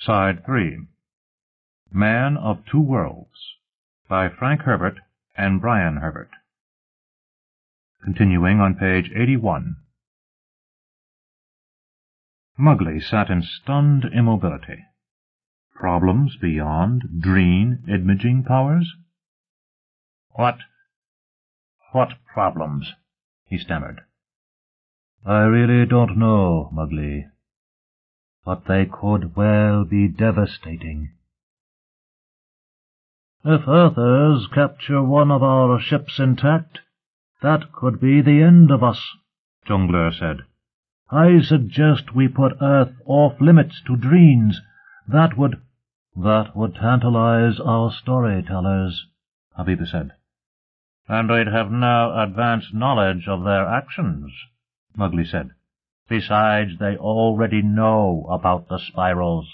Side 3. Man of Two Worlds, by Frank Herbert and Brian Herbert. Continuing on page 81. Mowgli sat in stunned immobility. Problems beyond Dreen imaging powers? What problems? He stammered. I really don't know, Mowgli. But they could well be devastating. If Earthers capture one of our ships intact, that could be the end of us, Jongleur said. I suggest we put Earth off-limits to Dreens. That would tantalize our storytellers, Habiba said. And we'd have no advanced knowledge of their actions, Mowgli said. Besides, they already know about the spirals.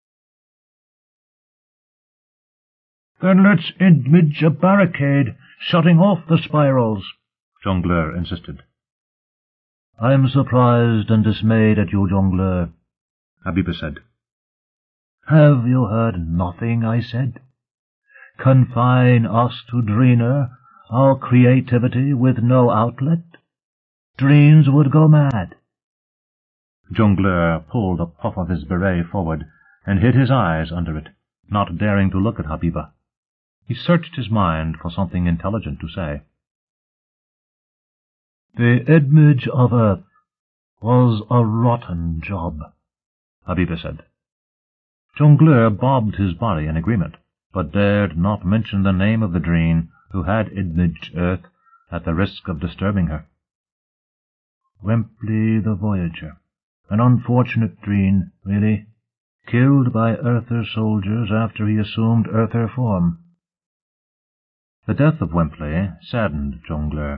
Then let's image a barricade shutting off the spirals, Jongleur insisted. I'm surprised and dismayed at you, Jongleur, Habiba said. Have you heard nothing I said? Confine us to Dreener, our creativity with no outlet? Dreens would go mad. Jongleur pulled a puff of his beret forward and hid his eyes under it, not daring to look at Habiba. He searched his mind for something intelligent to say. The image of Earth was a rotten job, Habiba said. Jongleur bobbed his body in agreement, but dared not mention the name of the Dreen who had imaged Earth at the risk of disturbing her. Wempley the Voyager, an unfortunate Dreen, really, killed by Earther soldiers after he assumed Earther form. The death of Wempley saddened Jongleur.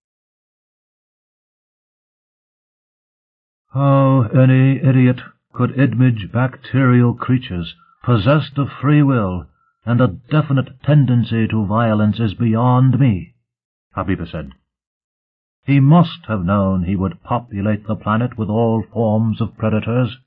How any idiot could image bacterial creatures possessed of free will and a definite tendency to violence is beyond me, Habiba said. He must have known he would populate the planet with all forms of predators.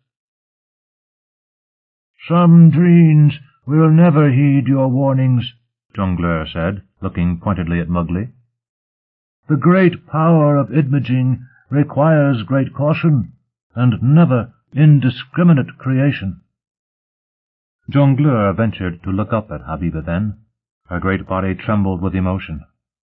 Some Dreens will never heed your warnings, Jongleur said, looking pointedly at Mowgli. The great power of imaging requires great caution, and never indiscriminate creation. Jongleur ventured to look up at Habiba then. Her great body trembled with emotion.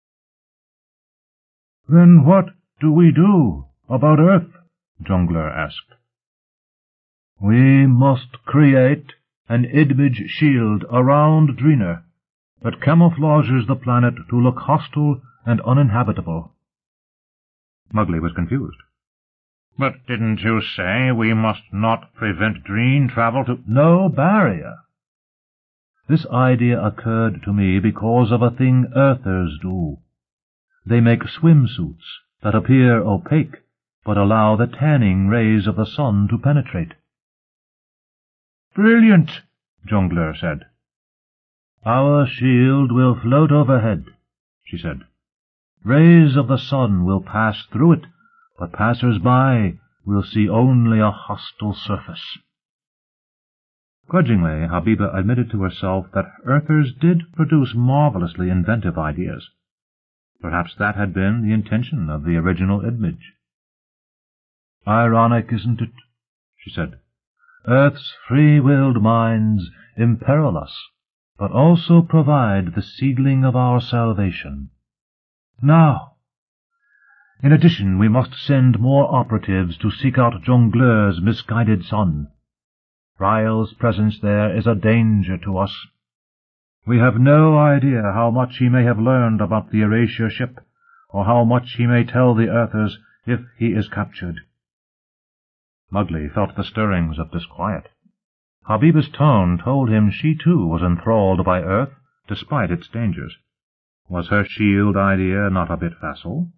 Then what do we do about Earth? Jongleur asked. We must create an image shield around Dreener that camouflages the planet to look hostile and uninhabitable. Mowgli was confused. But didn't you say we must not prevent Dreen travel to— No barrier. This idea occurred to me because of a thing Earthers do. They make swimsuits that appear opaque, but allow the tanning rays of the sun to penetrate. Brilliant, Jongleur said. Our shield will float overhead, she said. Rays of the sun will pass through it, but passers-by will see only a hostile surface. Grudgingly, Habiba admitted to herself that Earthers did produce marvelously inventive ideas. Perhaps that had been the intention of the original image. Ironic, isn't it? She said. Earth's free-willed minds imperil us, but also provide the seedling of our salvation. Now, in addition, we must send more operatives to seek out Jongleur's misguided son. Ryle's presence there is a danger to us. We have no idea how much he may have learned about the Erasure ship, or how much he may tell the Earthers if he is captured. Mowgli felt the stirrings of disquiet. Habiba's tone told him she too was enthralled by Earth, despite its dangers. Was her shield idea not a bit facile?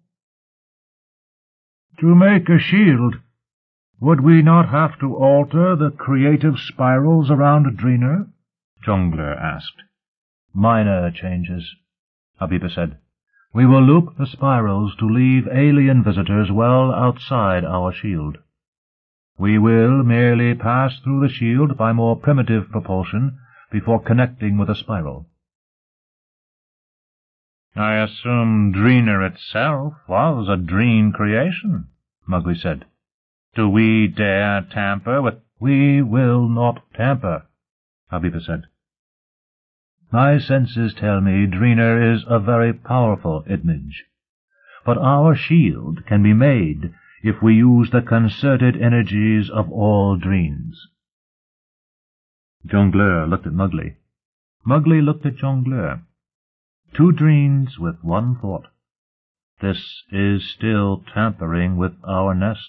To make a shield, would we not have to alter the creative spirals around Dreener? Jongleur asked. Minor changes, Habiba said. We will loop the spirals to leave alien visitors well outside our shield. We will merely pass through the shield by more primitive propulsion before connecting with a spiral. I assume Dreener itself was a Dreen creation, Mowgli said. Do we dare tamper with— We will not tamper, Habiba said. My senses tell me Dreener is a very powerful image, but our shield can be made if we use the concerted energies of all Dreens. Jongleur looked at Mowgli. Mowgli looked at Jongleur. Two Dreens with one thought. This is still tampering with our nest.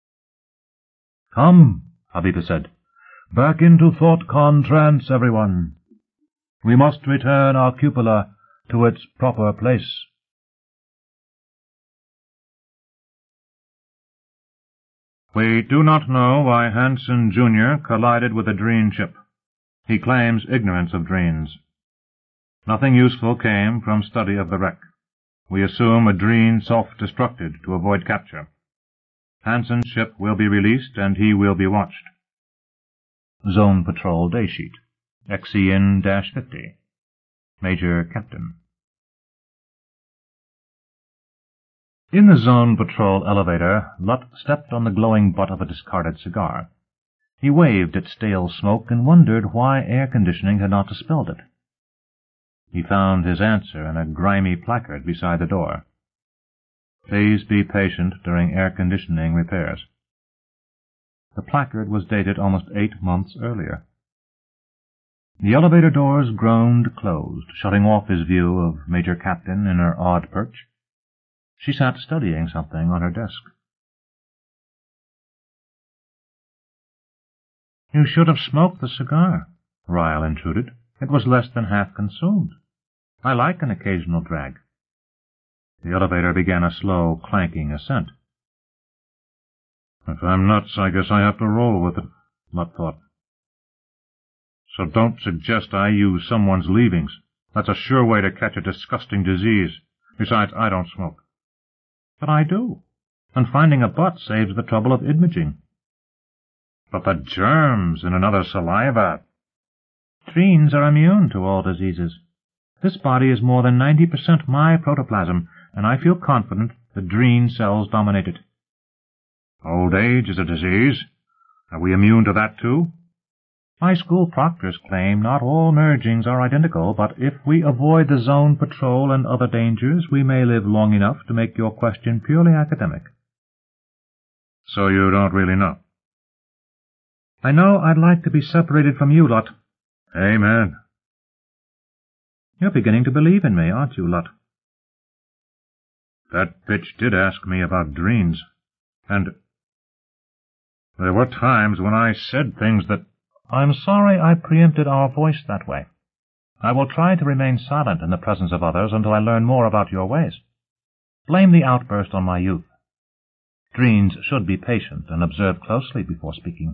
Come, Habiba said. Back into thought-con trance, everyone. We must return our cupola to its proper place. We do not know why Hansen Jr. collided with a Dreen ship. He claims ignorance of Dreens. Nothing useful came from study of the wreck. We assume a Dreen self-destructed to avoid capture. Hansen's ship will be released and he will be watched. Zone Patrol Daysheet, XEN-50. Major Captain. In the Zone Patrol elevator, Lut stepped on the glowing butt of a discarded cigar. He waved at stale smoke and wondered why air conditioning had not dispelled it. He found his answer in a grimy placard beside the door. Please be patient during air conditioning repairs. The placard was dated almost 8 months earlier. The elevator doors groaned closed, shutting off his view of Major Captain in her odd perch. She sat studying something on her desk. You should have smoked the cigar, Ryle intruded. It was less than half consumed. I like an occasional drag. The elevator began a slow, clanking ascent. If I'm nuts, I guess I have to roll with it, Lut thought. So don't suggest I use someone's leavings. That's a sure way to catch a disgusting disease. Besides, I don't smoke. But I do, and finding a butt saves the trouble of imaging. But the germs in another saliva. Dreens are immune to all diseases. This body is more than 90% my protoplasm, and I feel confident the Dreen cells dominate it. Old age is a disease. Are we immune to that too? My school proctors claim not all mergings are identical, but if we avoid the zone patrol and other dangers, we may live long enough to make your question purely academic. So you don't really know? I know I'd like to be separated from you, Lut. Amen. You're beginning to believe in me, aren't you, Lut? That bitch did ask me about Dreens, and there were times when I said things that— I'm sorry I preempted our voice that way. I will try to remain silent in the presence of others until I learn more about your ways. Blame the outburst on my youth. Dreens should be patient and observe closely before speaking.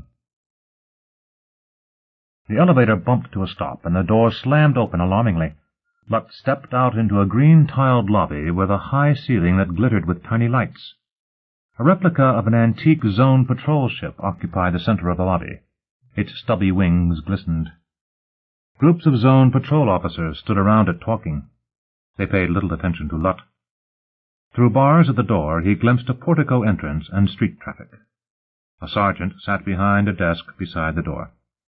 The elevator bumped to a stop, and the door slammed open alarmingly. Lut stepped out into a green-tiled lobby with a high ceiling that glittered with tiny lights. A replica of an antique zone patrol ship occupied the center of the lobby. Its stubby wings glistened. Groups of zone patrol officers stood around it talking. They paid little attention to Lut. Through bars at the door he glimpsed a portico entrance and street traffic. A sergeant sat behind a desk beside the door.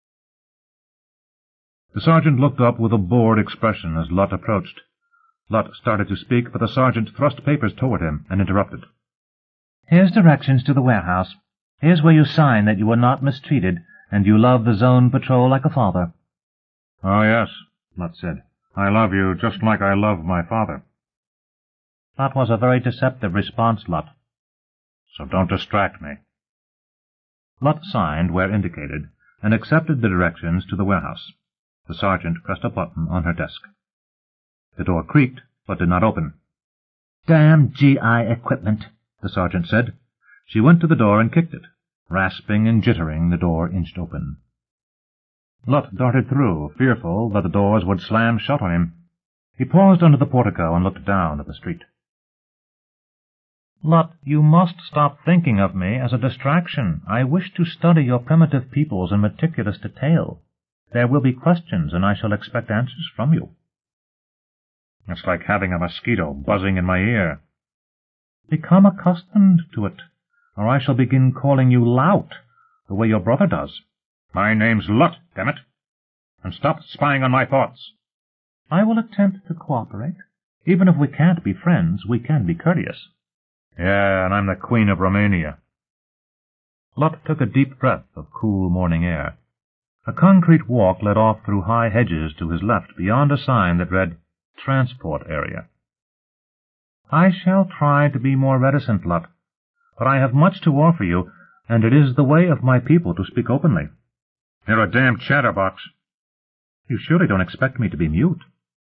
The sergeant looked up with a bored expression as Lut approached. Lut started to speak, but the sergeant thrust papers toward him and interrupted. Here's directions to the warehouse. Here's where you sign that you were not mistreated, and you love the zone patrol like a father. Oh, yes, Lut said. I love you just like I love my father. That was a very deceptive response, Lut. So don't distract me. Lut signed where indicated, and accepted the directions to the warehouse. The sergeant pressed a button on her desk. The door creaked, but did not open. Damn GI equipment, the sergeant said. She went to the door and kicked it. Rasping and jittering, the door inched open. Lut darted through, fearful that the doors would slam shut on him. He paused under the portico and looked down at the street. Lot, you must stop thinking of me as a distraction. I wish to study your primitive peoples in meticulous detail. There will be questions, and I shall expect answers from you. It's like having a mosquito buzzing in my ear. Become accustomed to it, or I shall begin calling you Lout, the way your brother does. My name's Lut, damn it, and stop spying on my thoughts. I will attempt to cooperate. Even if we can't be friends, we can be courteous. Yeah, and I'm the Queen of Romania. Lut took a deep breath of cool morning air. A concrete walk led off through high hedges to his left beyond a sign that read, Transport Area. I shall try to be more reticent, Lut, but I have much to offer you, and it is the way of my people to speak openly. You're a damn chatterbox. You surely don't expect me to be mute.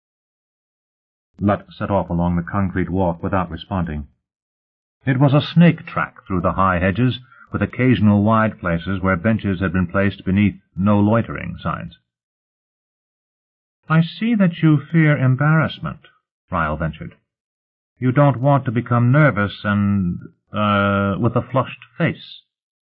Lut set off along the concrete walk without responding. It was a snake track through the high hedges, with occasional wide places where benches had been placed beneath no loitering signs. I see that you fear embarrassment, Ryle ventured. You don't want to become nervous and, with a flushed face.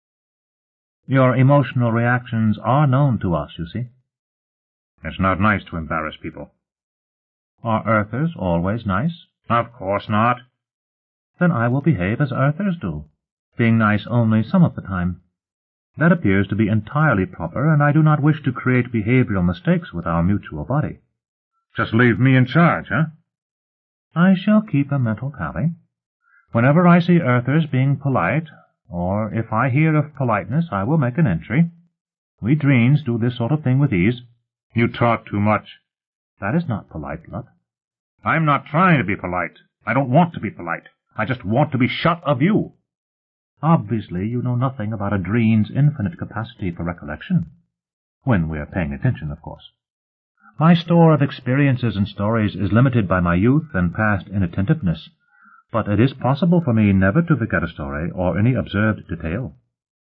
Your emotional reactions are known to us, you see. It's not nice to embarrass people. Are Earthers always nice? Of course not. Then I will behave as Earthers do, being nice only some of the time. That appears to be entirely proper, and I do not wish to create behavioral mistakes with our mutual body. Just leave me in charge, huh? I shall keep a mental tally. Whenever I see Earthers being polite, or if I hear of politeness, I will make an entry. We Dreens do this sort of thing with ease. You talk too much. That is not polite, Lut. I'm not trying to be polite. I don't want to be polite. I just want to be shut of you. Obviously, you know nothing about a Dreen's infinite capacity for recollection. When we are paying attention, of course. My store of experiences and stories is limited by my youth and past inattentiveness, but it is possible for me never to forget a story or any observed detail.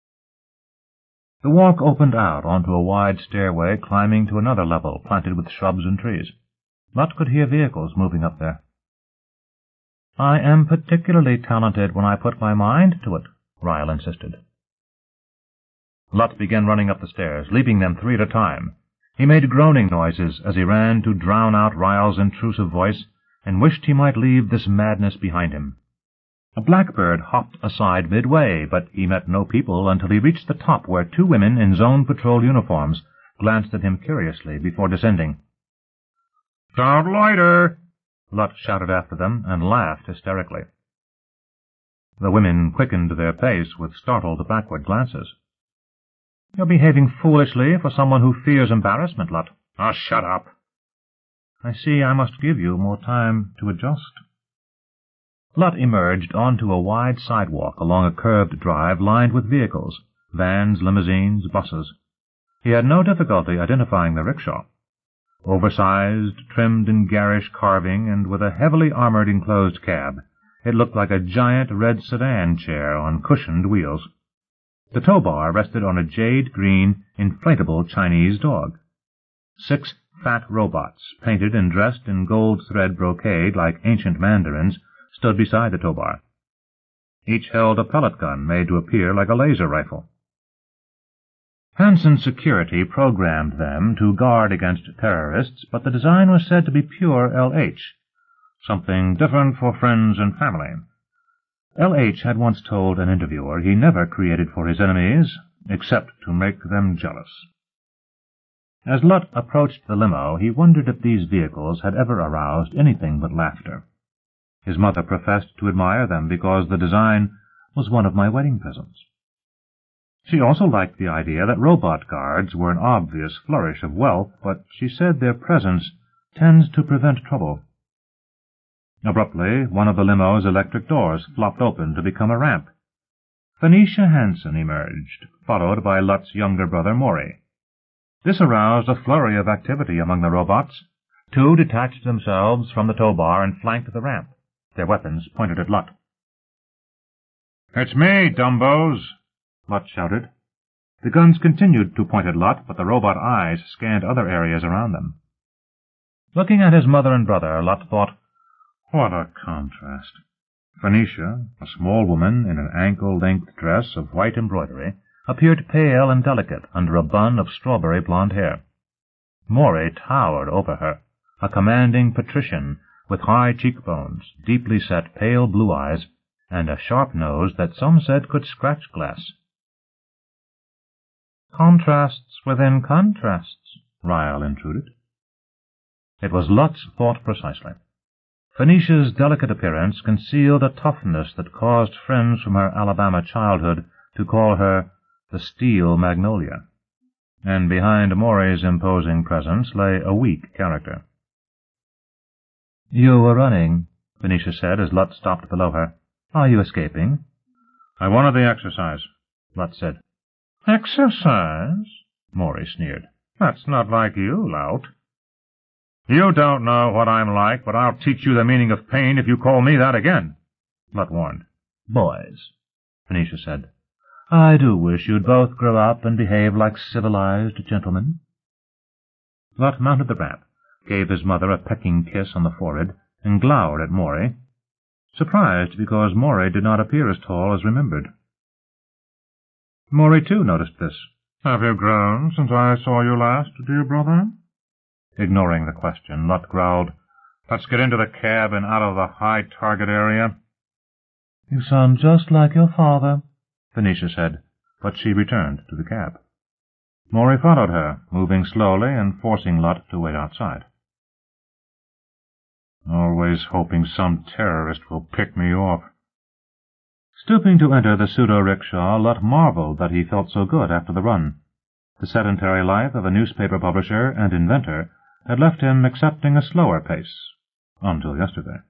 The walk opened out onto a wide stairway climbing to another level planted with shrubs and trees. Lut could hear vehicles moving up there. I am particularly talented when I put my mind to it, Ryle insisted. Lut began running up the stairs, leaping them 3 at a time. He made groaning noises as he ran to drown out Ryle's intrusive voice, and wished he might leave this madness behind him. A blackbird hopped aside midway, but he met no people until he reached the top, where 2 women in zone patrol uniforms glanced at him curiously before descending. "Don't loiter!" Lut shouted after them, and laughed hysterically. The women quickened their pace with startled backward glances. "You're behaving foolishly for someone who fears embarrassment, Lut." "Oh, shut up." "I see I must give you more time to adjust." Lut emerged onto a wide sidewalk along a curved drive lined with vehicles, vans, limousines, buses. He had no difficulty identifying the rickshaw. Oversized, trimmed in garish carving, and with a heavily armored enclosed cab, it looked like a giant red sedan chair on cushioned wheels. The tow bar rested on a jade-green, inflatable Chinese dog. 6 fat robots, painted and dressed in gold thread brocade like ancient mandarins, stood beside the tow bar. Each held a pellet gun made to appear like a laser rifle. Hansen Security programmed them to guard against terrorists, but the design was said to be pure LH, something different for friends and family. LH had once told an interviewer he never created for his enemies, except to make them jealous. As Lut approached the limo, he wondered if these vehicles had ever aroused anything but laughter. His mother professed to admire them because the design was one of my wedding presents. She also liked the idea that robot guards were an obvious flourish of wealth, but she said their presence tends to prevent trouble. Abruptly, one of the limo's electric doors flopped open to become a ramp. Phoenicia Hansen emerged, followed by Lut's younger brother Maury. This aroused a flurry of activity among the robots. 2 detached themselves from the tow bar and flanked the ramp, their weapons pointed at Lut. "It's me, Dumbos!" Lut shouted. The guns continued to point at Lut, but the robot eyes scanned other areas around them. Looking at his mother and brother, Lut thought, "What a contrast. Phoenicia, a small woman in an ankle-length dress of white embroidery, appeared pale and delicate under a bun of strawberry blonde hair. Maury towered over her, a commanding patrician with high cheekbones, deeply set pale blue eyes, and a sharp nose that some said could scratch glass. "Contrasts within contrasts," Ryle intruded. It was Lut's thought precisely. Phoenicia's delicate appearance concealed a toughness that caused friends from her Alabama childhood to call her the Steel Magnolia, and behind Maury's imposing presence lay a weak character. "You were running," Phoenicia said as Lut stopped below her. "Are you escaping?" "I wanted the exercise," Lut said. "Exercise?" Maury sneered. "That's not like you, Lout." "You don't know what I'm like, but I'll teach you the meaning of pain if you call me that again," Lut warned. "Boys," Phoenicia said, "I do wish you'd both grow up and behave like civilized gentlemen." Lut mounted the ramp, gave his mother a pecking kiss on the forehead, and glowered at Maury, surprised because Maury did not appear as tall as remembered. Maury, too, noticed this. "Have you grown since I saw you last, dear brother?" Ignoring the question, Lut growled, "Let's get into the cab and out of the high-target area." "You sound just like your father," Phoenicia said, but she returned to the cab. Maury followed her, moving slowly and forcing Lut to wait outside. "Always hoping some terrorist will pick me off." Stooping to enter the pseudo-rickshaw, Lut marveled that he felt so good after the run. The sedentary life of a newspaper publisher and inventor had left him accepting a slower pace, until yesterday.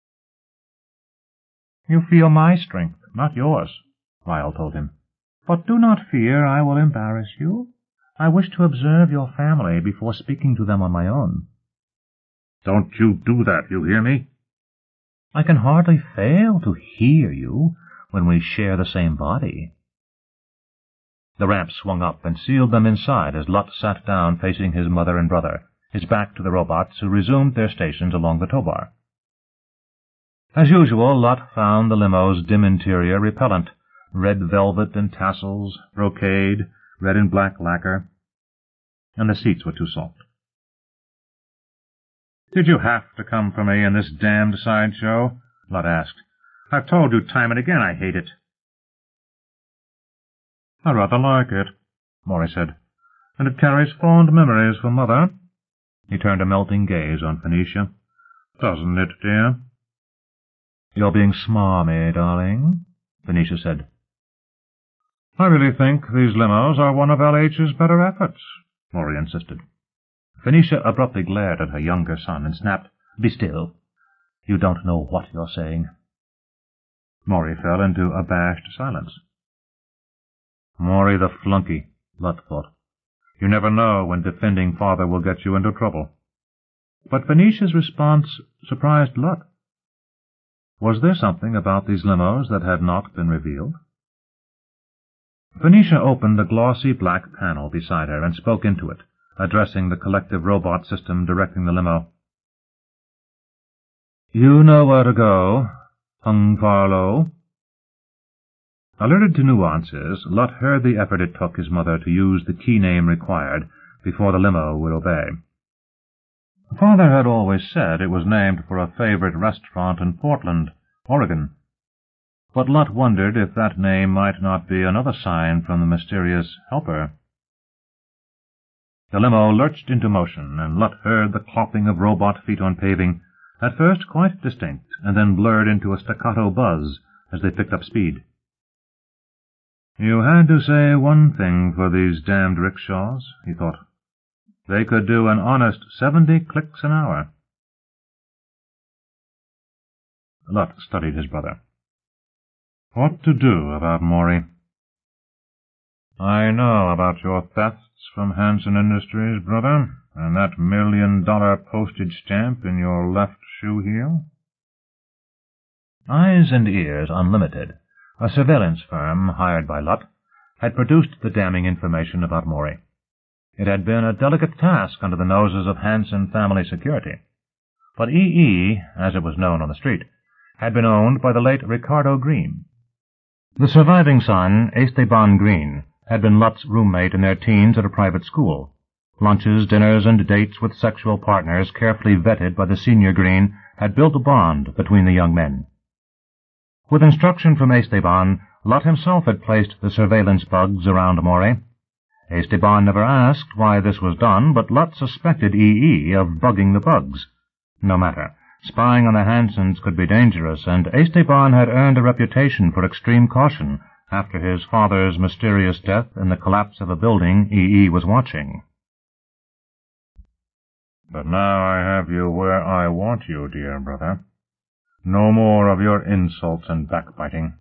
"You feel my strength, not yours," Ryle told him. "But do not fear I will embarrass you. I wish to observe your family before speaking to them on my own." "Don't you do that, you hear me?" "I can hardly fail to hear you when we share the same body." The ramp swung up and sealed them inside as Lut sat down facing his mother and brother, his back to the robots, who resumed their stations along the tow bar. As usual, Lut found the limo's dim interior repellent, red velvet and tassels, brocade, red and black lacquer, and the seats were too soft. "Did you have to come for me in this damned sideshow?" Lut asked. "I've told you time and again I hate it." "I rather like it," Maury said, "and it carries fond memories for Mother." He turned a melting gaze on Phoenicia. "Doesn't it, dear?" "You're being smarmy, darling," Phoenicia said. "I really think these limos are one of L.H.'s better efforts," Maury insisted. Phoenicia abruptly glared at her younger son and snapped, "Be still. You don't know what you're saying." Maury fell into abashed silence. "Maury the flunky," Lut thought. "You never know when defending father will get you into trouble." But Phoenicia's response surprised Lut. Was there something about these limos that had not been revealed? Phoenicia opened the glossy black panel beside her and spoke into it, addressing the collective robot system directing the limo. "You know where to go, Hung Farlow." Alerted to nuances, Lut heard the effort it took his mother to use the key name required before the limo would obey. Father had always said it was named for a favorite restaurant in Portland, Oregon, but Lut wondered if that name might not be another sign from the mysterious helper. The limo lurched into motion, and Lut heard the clopping of robot feet on paving, at first quite distinct, and then blurred into a staccato buzz as they picked up speed. You had to say one thing for these damned rickshaws, he thought. They could do an honest 70 clicks an hour. Lut studied his brother. What to do about Maury? I know about your thefts from Hanson Industries, brother, and that $1 million postage stamp in your left shoe heel. Eyes and Ears Unlimited, a surveillance firm hired by Lut, had produced the damning information about Maury. It had been a delicate task under the noses of Hanson Family Security, but E.E., as it was known on the street, had been owned by the late Ricardo Green. The surviving son, Esteban Green, had been Lut's roommate in their teens at a private school. Lunches, dinners, and dates with sexual partners, carefully vetted by the senior Green, had built a bond between the young men. With instruction from Esteban, Lut himself had placed the surveillance bugs around Maury. Esteban never asked why this was done, but Lut suspected E.E. of bugging the bugs. No matter. Spying on the Hansons could be dangerous, and Esteban had earned a reputation for extreme caution after his father's mysterious death and the collapse of a building E.E. was watching. "But now I have you where I want you, dear brother. No more of your insults and backbiting."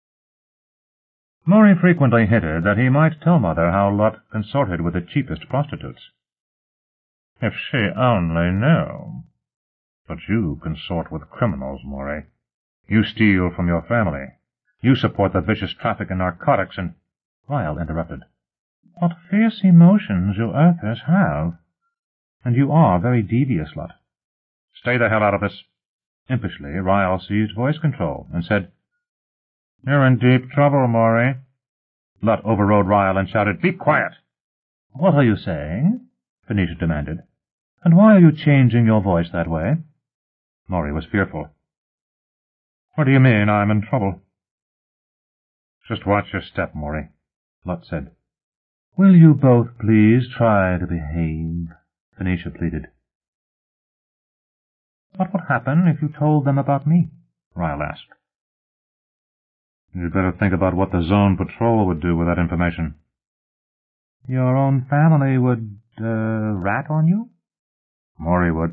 Maury frequently hinted that he might tell Mother how Lut consorted with the cheapest prostitutes. "If she only knew. But you consort with criminals, Maury. You steal from your family. You support the vicious traffic in narcotics and—" Ryle interrupted. "What fierce emotions you Earthers have. And you are very devious, Lut." "Stay the hell out of this." Impishly, Ryle seized voice control and said, "You're in deep trouble, Maury." Lut overrode Ryle and shouted, "Be quiet!" "What are you saying?" Venetia demanded. "And why are you changing your voice that way?" Maury was fearful. "What do you mean I'm in trouble?" "Just watch your step, Maury," Lut said. "Will you both please try to behave?" Venetia pleaded. "What would happen if you told them about me?" Ryle asked. "You'd better think about what the Zone Patrol would do with that information." "Your own family would, rat on you?" "Maury would."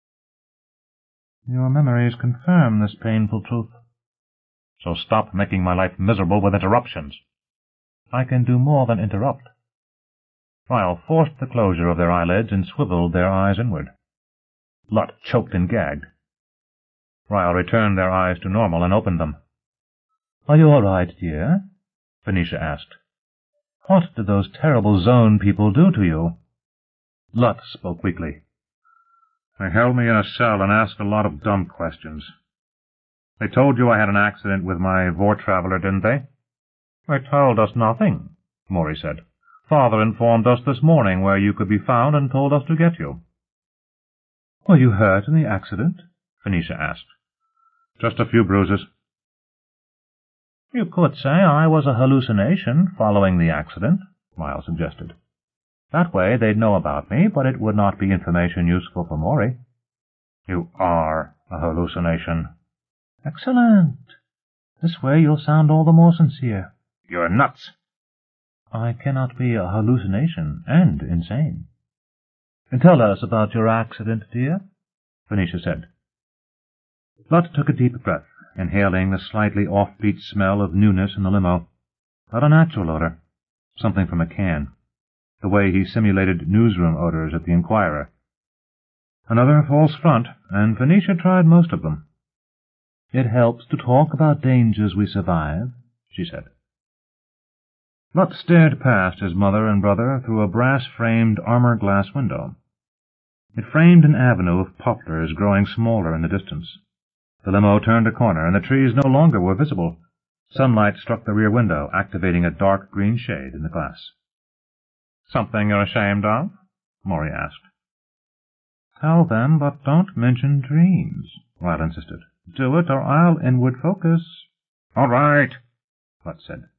"Your memories confirm this painful truth. So stop making my life miserable with interruptions." "I can do more than interrupt." Ryle forced the closure of their eyelids and swiveled their eyes inward. Lut choked and gagged. Ryle returned their eyes to normal and opened them. "Are you all right, dear?" Venetia asked. "What did those terrible Zone people do to you?" Lut spoke weakly. "They held me in a cell and asked a lot of dumb questions. They told you I had an accident with my Vortraveler, didn't they?" "They told us nothing," Maury said. "Father informed us this morning where you could be found and told us to get you." "Were you hurt in the accident?" Venetia asked. "Just a few bruises." "You could say I was a hallucination following the accident," Ryle suggested. "That way they'd know about me, but it would not be information useful for Maury." "You are a hallucination." "Excellent. This way you'll sound all the more sincere." "You're nuts." "I cannot be a hallucination and insane." "Tell us about your accident, dear," Venetia said. Lut took a deep breath, inhaling the slightly offbeat smell of newness in the limo. Not a natural odor. Something from a can. The way he simulated newsroom odors at the Enquirer. Another false front, and Venetia tried most of them. "It helps to talk about dangers we survive," she said. Lut stared past his mother and brother through a brass-framed armor-glass window. It framed an avenue of poplars growing smaller in the distance. The limo turned a corner, and the trees no longer were visible. Sunlight struck the rear window, activating a dark green shade in the glass. "Something you're ashamed of?" Maury asked. "Tell them, but don't mention dreams," Ryle insisted. "Do it, or I'll inward focus." "All right," Lut said.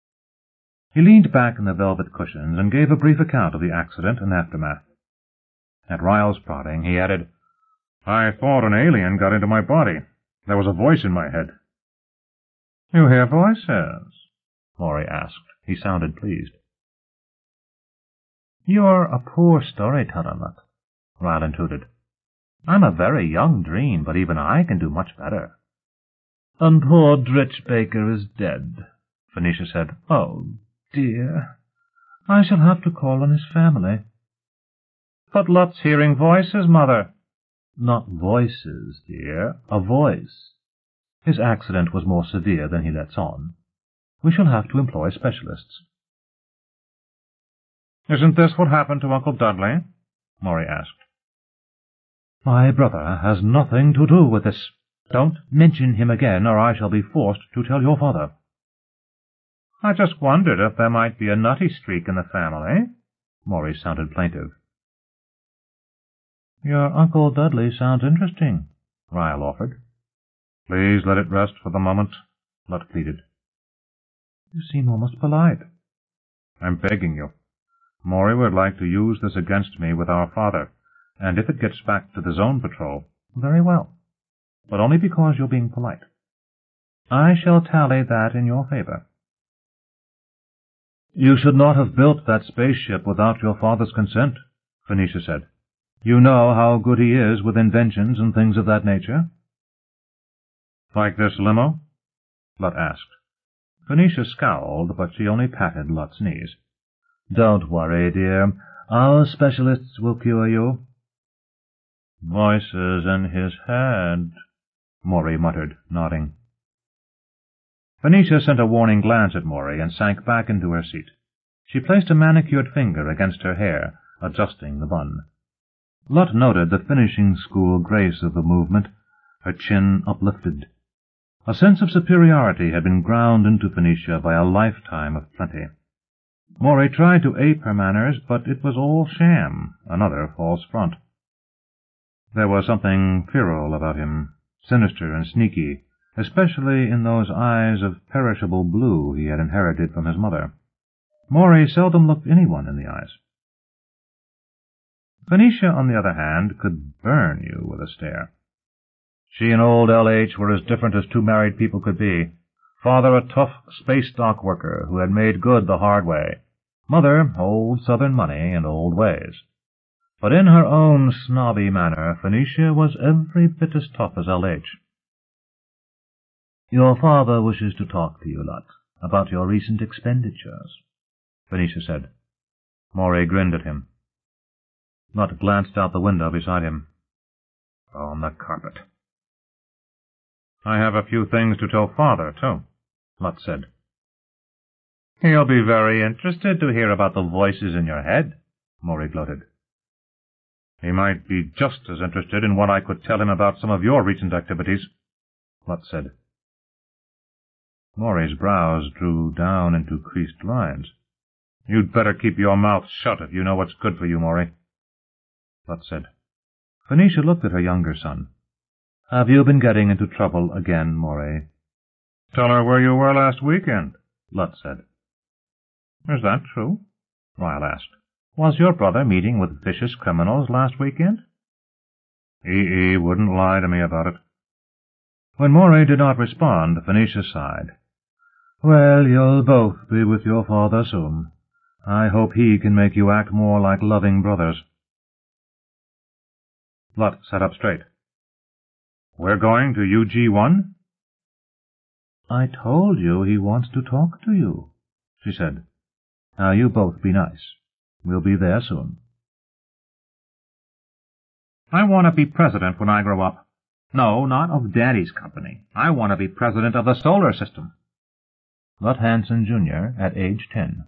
He leaned back in the velvet cushions and gave a brief account of the accident and aftermath. At Ryle's prodding, he added, "I thought an alien got into my body. There was a voice in my head." "You hear voices?" Maury asked. He sounded pleased. "You're a poor storyteller, Lut," Ryle intruded. "I'm a very young dream, but even I can do much better." "And poor Dritch Baker is dead," Venetia said. "Oh, dear. I shall have to call on his family." "But Lut's hearing voices, Mother." "Not voices, dear. A voice. His accident was more severe than he lets on. We shall have to employ specialists." "Isn't this what happened to Uncle Dudley?" Maury asked. "My brother has nothing to do with this," Don't mention him again, or I shall be forced to tell your father. I just wondered if there might be a nutty streak in the family. Maury sounded plaintive. Your Uncle Dudley sounds interesting, Ryle offered. Please let it rest for the moment, Lutt pleaded. You seem almost polite. I'm begging you. Maury would like to use this against me with our father, and if it gets back to the Zone Patrol, very well, but only because you're being polite. I shall tally that in your favor. You should not have built that spaceship without your father's consent, Phoenicia said. You know how good he is with inventions and things of that nature. Like this limo? Lutt asked. Phoenicia scowled, but she only patted Lutt's knees. Don't worry, dear. Our specialists will cure you. Voices in his head, Maury muttered, nodding. Phoenicia sent a warning glance at Maury and sank back into her seat. She placed a manicured finger against her hair, adjusting the bun. Lutt noted the finishing school grace of the movement, her chin uplifted. A sense of superiority had been ground into Phoenicia by a lifetime of plenty. Maury tried to ape her manners, but it was all sham, another false front. There was something feral about him, sinister and sneaky, especially in those eyes of perishable blue he had inherited from his mother. Maury seldom looked anyone in the eyes. Phoenicia, on the other hand, could burn you with a stare. She and old L.H. were as different as two married people could be. Father a tough space dock worker who had made good the hard way. Mother, old Southern money and old ways. But in her own snobby manner, Phoenicia was every bit as tough as L.H. Your father wishes to talk to you, Lutt, about your recent expenditures, Phoenicia said. Maury grinned at him. Lutt glanced out the window beside him. On the carpet. I have a few things to tell Father, too, Lutt said. He'll be very interested to hear about the voices in your head, Maury gloated. He might be just as interested in what I could tell him about some of your recent activities, Lutt said. Maury's brows drew down into creased lines. You'd better keep your mouth shut if you know what's good for you, Maury, Lutt said. Phoenicia looked at her younger son. Have you been getting into trouble again, Maury? Tell her where you were last weekend, Lutt said. Is that true? Ryle asked. Was your brother meeting with vicious criminals last weekend? E.E. wouldn't lie to me about it. When Maury did not respond, Phoenicia sighed. Well, you'll both be with your father soon. I hope he can make you act more like loving brothers. Lutt sat up straight. We're going to UG-1? I told you he wants to talk to you, she said. Now you both be nice. We'll be there soon. I want to be president when I grow up. No, not of Daddy's company. I want to be president of the solar system. Lutt Hansen, Jr., at age 10.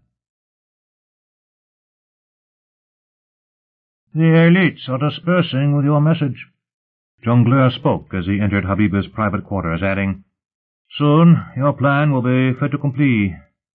The elites are dispersing with your message. Jongleur spoke as he entered Habiba's private quarters, adding, Soon your plan will be fait accompli.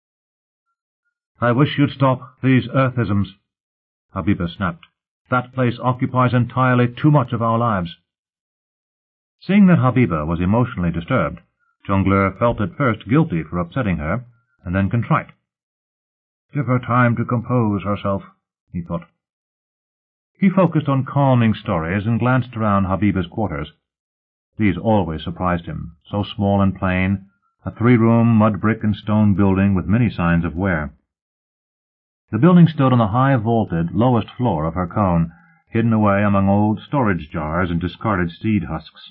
I wish you'd stop these earthisms, Habiba snapped. That place occupies entirely too much of our lives. Seeing that Habiba was emotionally disturbed, Jongleur felt at first guilty for upsetting her, and then contrite. Give her time to compose herself, he thought. He focused on calming stories and glanced around Habiba's quarters. These always surprised him, so small and plain, a 3-room mud-brick and stone building with many signs of wear. The building stood on the high-vaulted, lowest floor of her cone, hidden away among old storage jars and discarded seed husks.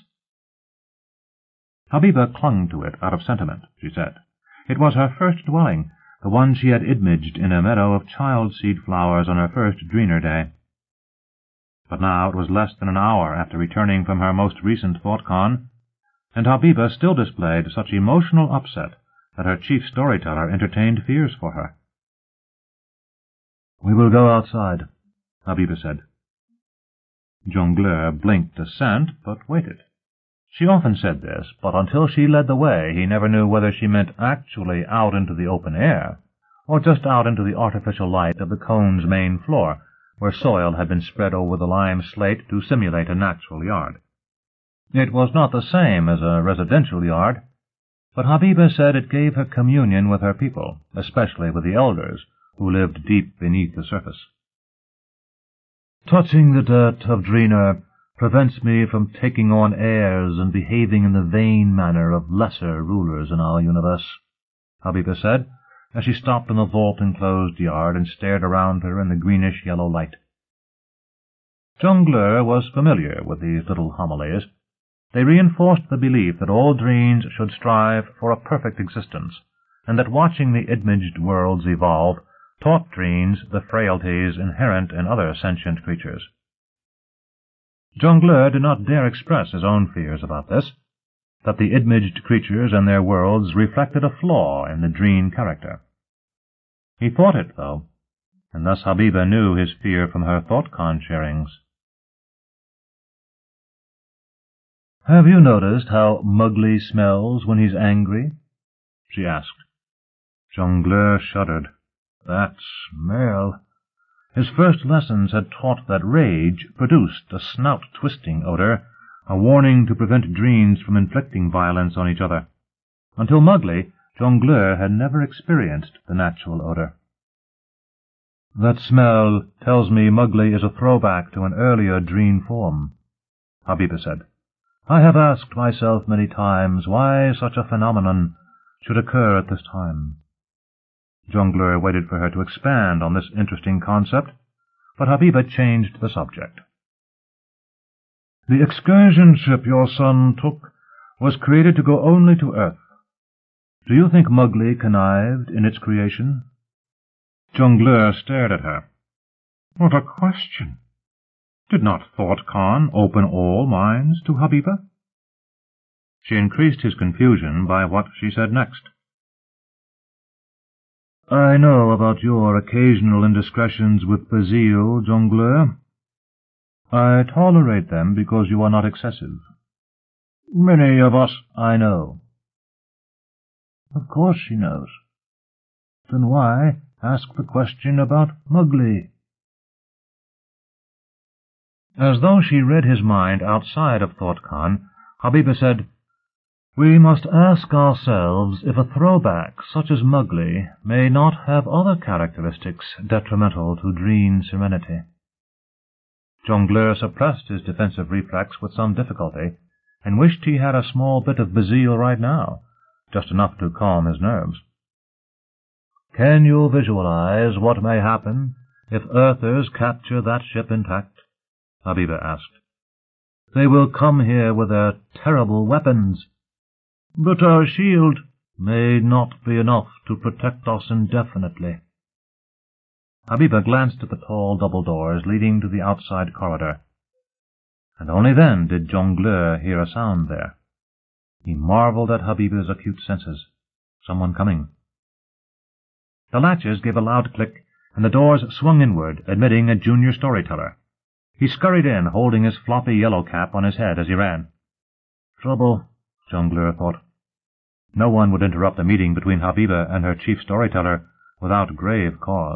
Habiba clung to it out of sentiment, she said. It was her first dwelling, the one she had imaged in a meadow of child-seed flowers on her first Dreener day. But now it was less than an hour after returning from her most recent ThoughtCon, and Habiba still displayed such emotional upset that her chief storyteller entertained fears for her. We will go outside, Habiba said. Jongleur blinked assent, but waited. She often said this, but until she led the way, he never knew whether she meant actually out into the open air, or just out into the artificial light of the cone's main floor, where soil had been spread over the lime slate to simulate a natural yard. It was not the same as a residential yard, but Habiba said it gave her communion with her people, especially with the elders, who lived deep beneath the surface. Touching the dirt of Dreener prevents me from taking on airs and behaving in the vain manner of lesser rulers in our universe, Habiba said, as she stopped in the vault-enclosed yard and stared around her in the greenish-yellow light. Jongleur was familiar with these little homilies. They reinforced the belief that all Dreens should strive for a perfect existence, and that watching the imaged worlds evolve taught Dreens the frailties inherent in other sentient creatures. Jongleur did not dare express his own fears about this, that the imaged creatures and their worlds reflected a flaw in the Dreen character. He thought it, though, and thus Habiba knew his fear from her ThoughtCon sharings. "Have you noticed how Mowgli smells when he's angry?" she asked. Jongleur shuddered. That smell! His first lessons had taught that rage produced a snout-twisting odor, a warning to prevent Dreens from inflicting violence on each other. Until Mowgli, Jongleur had never experienced the natural odor. "That smell tells me Mowgli is a throwback to an earlier Dreen form," Habiba said. "I have asked myself many times why such a phenomenon should occur at this time." Jongleur waited for her to expand on this interesting concept, but Habiba changed the subject. "The excursion ship your son took was created to go only to Earth. Do you think Mowgli connived in its creation?" Jongleur stared at her. What a question! Did not ThoughtCon open all minds to Habiba? She increased his confusion by what she said next. "I know about your occasional indiscretions with Basile, Jongleur. I tolerate them because you are not excessive. Many of us, I know." Of course she knows. Then why ask the question about Mowgli? As though she read his mind outside of ThoughtCon, Habiba said, "We must ask ourselves if a throwback such as Mowgli may not have other characteristics detrimental to Dreen serenity." Jongleur suppressed his defensive reflex with some difficulty, and wished he had a small bit of Basile right now, just enough to calm his nerves. "Can you visualize what may happen if Earthers capture that ship intact?" Habiba asked. "They will come here with their terrible weapons. But our shield may not be enough to protect us indefinitely." Habiba glanced at the tall double doors leading to the outside corridor, and only then did Jongleur hear a sound there. He marveled at Habiba's acute senses. Someone coming. The latches gave a loud click, and the doors swung inward, admitting a junior storyteller. He scurried in, holding his floppy yellow cap on his head as he ran. Trouble, Jongleur thought. No one would interrupt a meeting between Habiba and her chief storyteller without grave cause.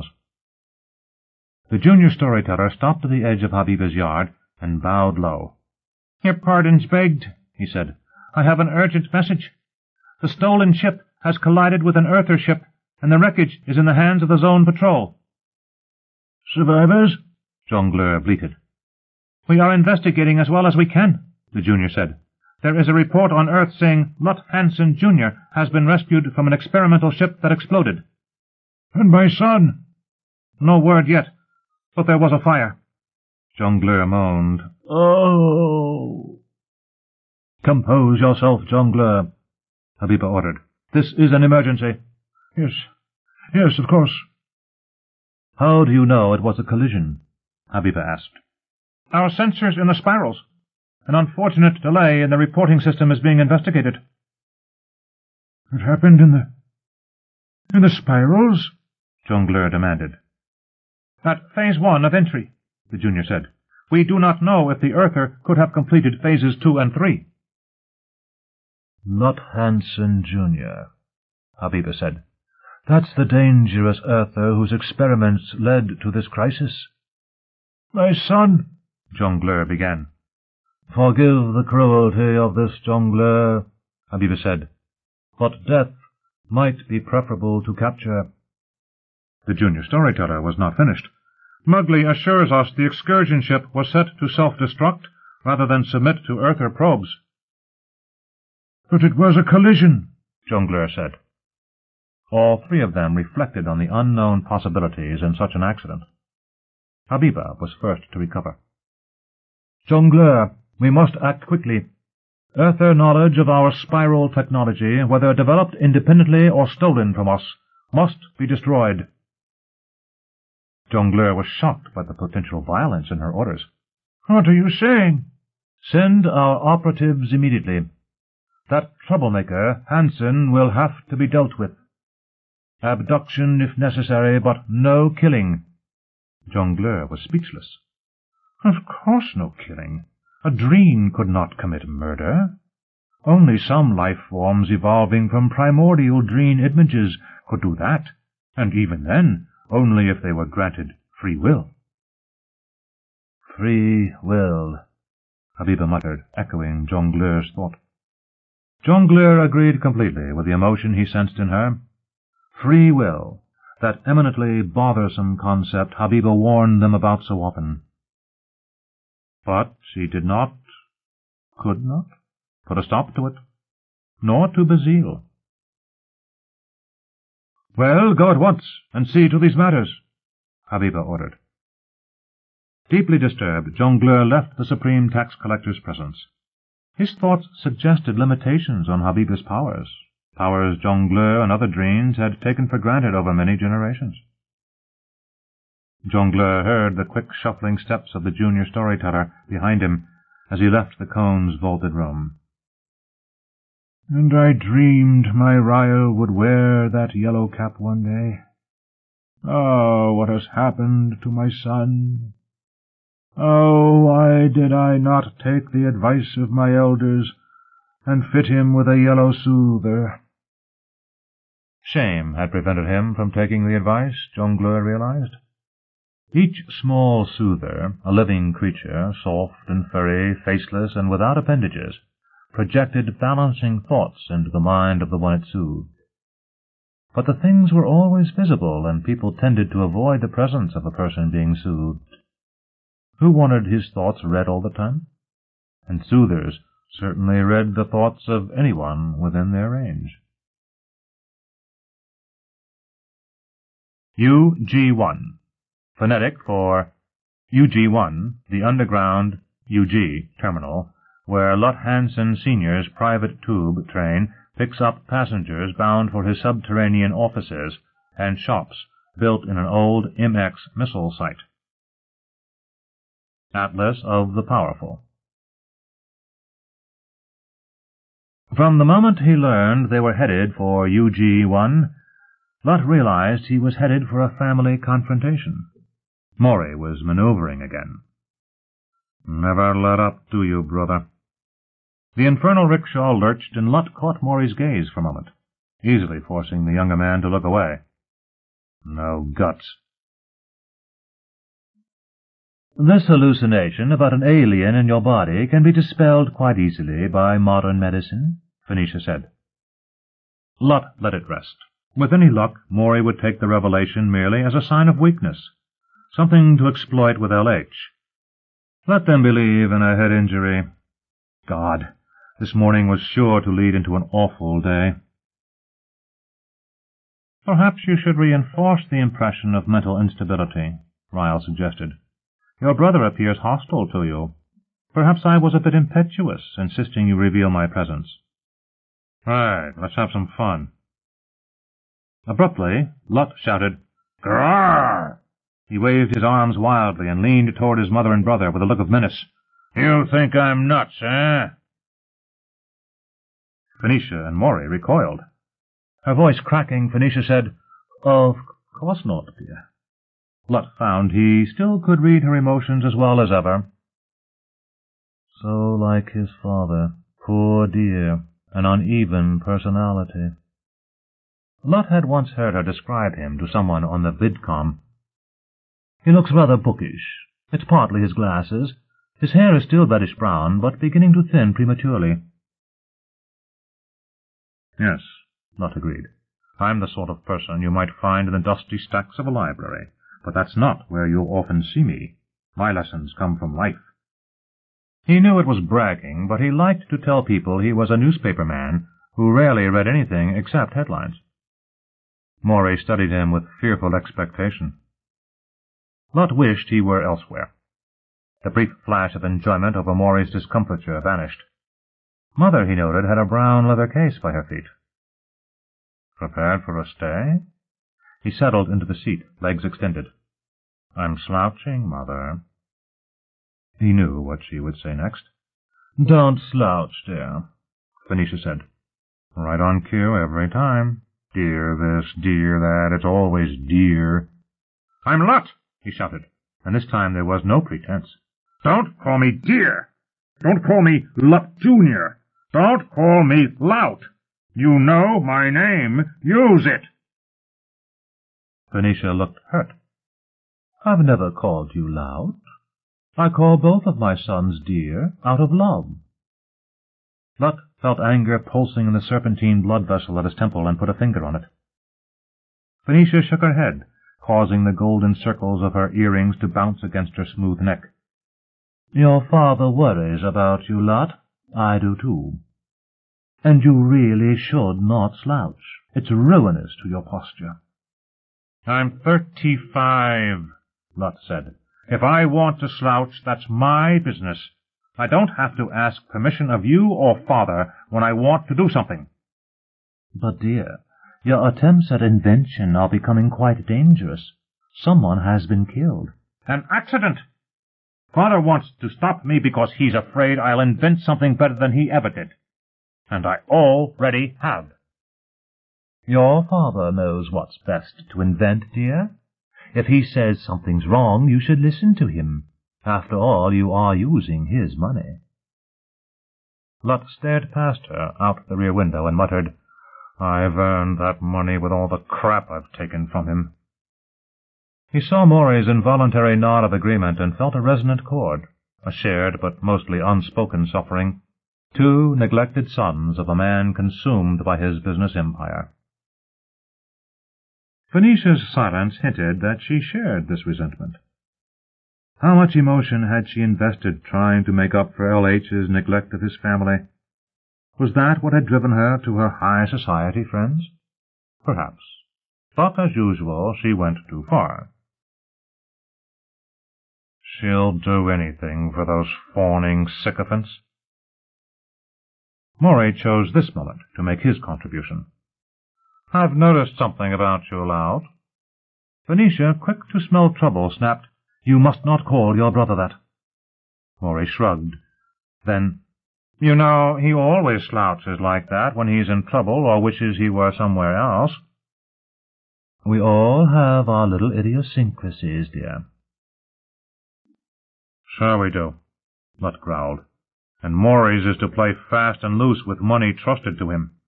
The junior storyteller stopped at the edge of Habiba's yard and bowed low. "Your pardon's begged," he said. "I have an urgent message. The stolen ship has collided with an Earther ship, and the wreckage is in the hands of the Zone Patrol." "Survivors?" Jongleur bleated. "We are investigating as well as we can," the junior said. "There is a report on Earth saying Lut Hansen, Jr. has been rescued from an experimental ship that exploded." "And my son?" "No word yet, but there was a fire." Jongleur moaned. "Oh!" "Compose yourself, Jongleur," Habiba ordered. "This is an emergency." Yes, of course." "How do you know it was a collision?" Habiba asked. "Our sensors in the spirals. An unfortunate delay in the reporting system is being investigated." "It happened in the spirals?" Jongleur demanded. "At Phase 1 of entry," the junior said. "We do not know if the Earther could have completed Phases 2 and 3. Lot Hansen, Jr., Habibah said. That's the dangerous Earther whose experiments led to this crisis. My son, Jongleur began. Forgive the cruelty of this jongleur, Habibah said, but death might be preferable to capture. The junior storyteller was not finished. Mowgli assures us the excursion ship was set to self-destruct rather than submit to Earther probes. But it was a collision, Jongleur said. All three of them reflected on the unknown possibilities in such an accident. Habibah was first to recover. Jongleur, we must act quickly. Earther knowledge of our spiral technology, whether developed independently or stolen from us, must be destroyed. Jongleur was shocked by the potential violence in her orders. What are you saying? Send our operatives immediately. That troublemaker, Hansen, will have to be dealt with. Abduction if necessary, but no killing. Jongleur was speechless. Of course no killing. A dreen could not commit murder. Only some life forms evolving from primordial dreen images could do that, and even then, only if they were granted free will. Free will, Habibah muttered, echoing Jongleur's thought. Jongleur agreed completely with the emotion he sensed in her. Free will, that eminently bothersome concept Habibah warned them about so often. But she did not, could not, put a stop to it, nor to Basile. Well, go at once, and see to these matters, Habibah ordered. Deeply disturbed, Jongleur left the Supreme Tax Collector's presence. His thoughts suggested limitations on Habibah's powers, powers Jongleur and other dreens had taken for granted over many generations. Jongleur heard the quick shuffling steps of the junior storyteller behind him as he left the cone's vaulted room. And I dreamed my Ryle would wear that yellow cap one day. Oh, what has happened to my son? Oh, why did I not take the advice of my elders and fit him with a yellow soother? Shame had prevented him from taking the advice, Jongleur realized. Each small soother, a living creature, soft and furry, faceless and without appendages, projected balancing thoughts into the mind of the one it soothed. But the things were always visible, and people tended to avoid the presence of a person being soothed. Who wanted his thoughts read all the time? And soothers certainly read the thoughts of anyone within their range. UG1, phonetic for UG1, the underground UG terminal, where Lot Hansen Sr.'s private tube train picks up passengers bound for his subterranean offices and shops built in an old MX missile site. Atlas of the Powerful. From the moment he learned they were headed for UG1, Lot realized he was headed for a family confrontation. Maury was maneuvering again. Never let up, do you, brother? The infernal rickshaw lurched, and Lot caught Maury's gaze for a moment, easily forcing the younger man to look away. No guts. This hallucination about an alien in your body can be dispelled quite easily by modern medicine, Phoenicia said. Lot let it rest. With any luck, Maury would take the revelation merely as a sign of weakness, something to exploit with LH. Let them believe in a head injury. God, this morning was sure to lead into an awful day. Perhaps you should reinforce the impression of mental instability, Ryle suggested. Your brother appears hostile to you. Perhaps I was a bit impetuous, insisting you reveal my presence. Right, let's have some fun. Abruptly, Lot shouted, "Grrr!" He waved his arms wildly and leaned toward his mother and brother with a look of menace. You think I'm nuts, eh? Phoenicia and Maury recoiled. Her voice cracking, Phoenicia said, Of course not, dear. Lot found he still could read her emotions as well as ever. So like his father, poor dear, an uneven personality. Lot had once heard her describe him to someone on the vidcom. He looks rather bookish. It's partly his glasses. His hair is still reddish-brown, but beginning to thin prematurely. Yes, Lot agreed. I'm the sort of person you might find in the dusty stacks of a library, but that's not where you'll often see me. My lessons come from life. He knew it was bragging, but he liked to tell people he was a newspaper man who rarely read anything except headlines. Morey studied him with fearful expectation. Lot wished he were elsewhere. The brief flash of enjoyment over Morey's discomfiture vanished. Mother, he noted, had a brown leather case by her feet. Prepared for a stay? He settled into the seat, legs extended. I'm slouching, Mother. He knew what she would say next. Don't slouch, dear, Venetia said. Right on cue every time. Dear this, dear that, it's always dear. I'm Lot, he shouted, and this time there was no pretense. Don't call me dear. Don't call me Lot Jr. Don't call me Lout. You know my name. Use it. Venetia looked hurt. I've never called you Lout. I call both of my sons dear, out of love. Lot felt anger pulsing in the serpentine blood vessel at his temple and put a finger on it. Venetia shook her head, causing the golden circles of her earrings to bounce against her smooth neck. Your father worries about you, Lot. I do too. And you really should not slouch. It's ruinous to your posture. I'm 35, Lot said. If I want to slouch, that's my business. I don't have to ask permission of you or Father when I want to do something. But, dear, your attempts at invention are becoming quite dangerous. Someone has been killed. An accident! Father wants to stop me because he's afraid I'll invent something better than he ever did. And I already have. Your father knows what's best to invent, dear. If he says something's wrong, you should listen to him. After all, you are using his money. Lot stared past her out the rear window and muttered, I've earned that money with all the crap I've taken from him. He saw Morey's involuntary nod of agreement and felt a resonant chord, a shared but mostly unspoken suffering, two neglected sons of a man consumed by his business empire. Venetia's silence hinted that she shared this resentment. How much emotion had she invested trying to make up for L.H.'s neglect of his family? Was that what had driven her to her high society friends? Perhaps. But, as usual, she went too far. She'll do anything for those fawning sycophants. Morey chose this moment to make his contribution. I've noticed something about you, Lout. Venetia, quick to smell trouble, snapped, You must not call your brother that. Morey shrugged. Then, You know, he always slouches like that when he's in trouble or wishes he were somewhere else. We all have our little idiosyncrasies, dear. Sure we do, Lot growled. And Morey's is to play fast and loose with money trusted to him.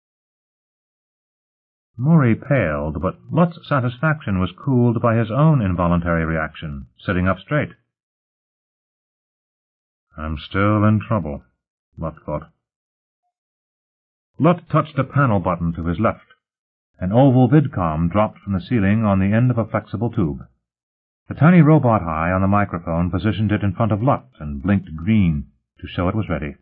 Morey paled, but Lot's satisfaction was cooled by his own involuntary reaction, sitting up straight. I'm still in trouble, Lot thought. Lot touched a panel button to his left. An oval vidcom dropped from the ceiling on the end of a flexible tube. The tiny robot eye on the microphone positioned it in front of Lot and blinked green to show it was ready.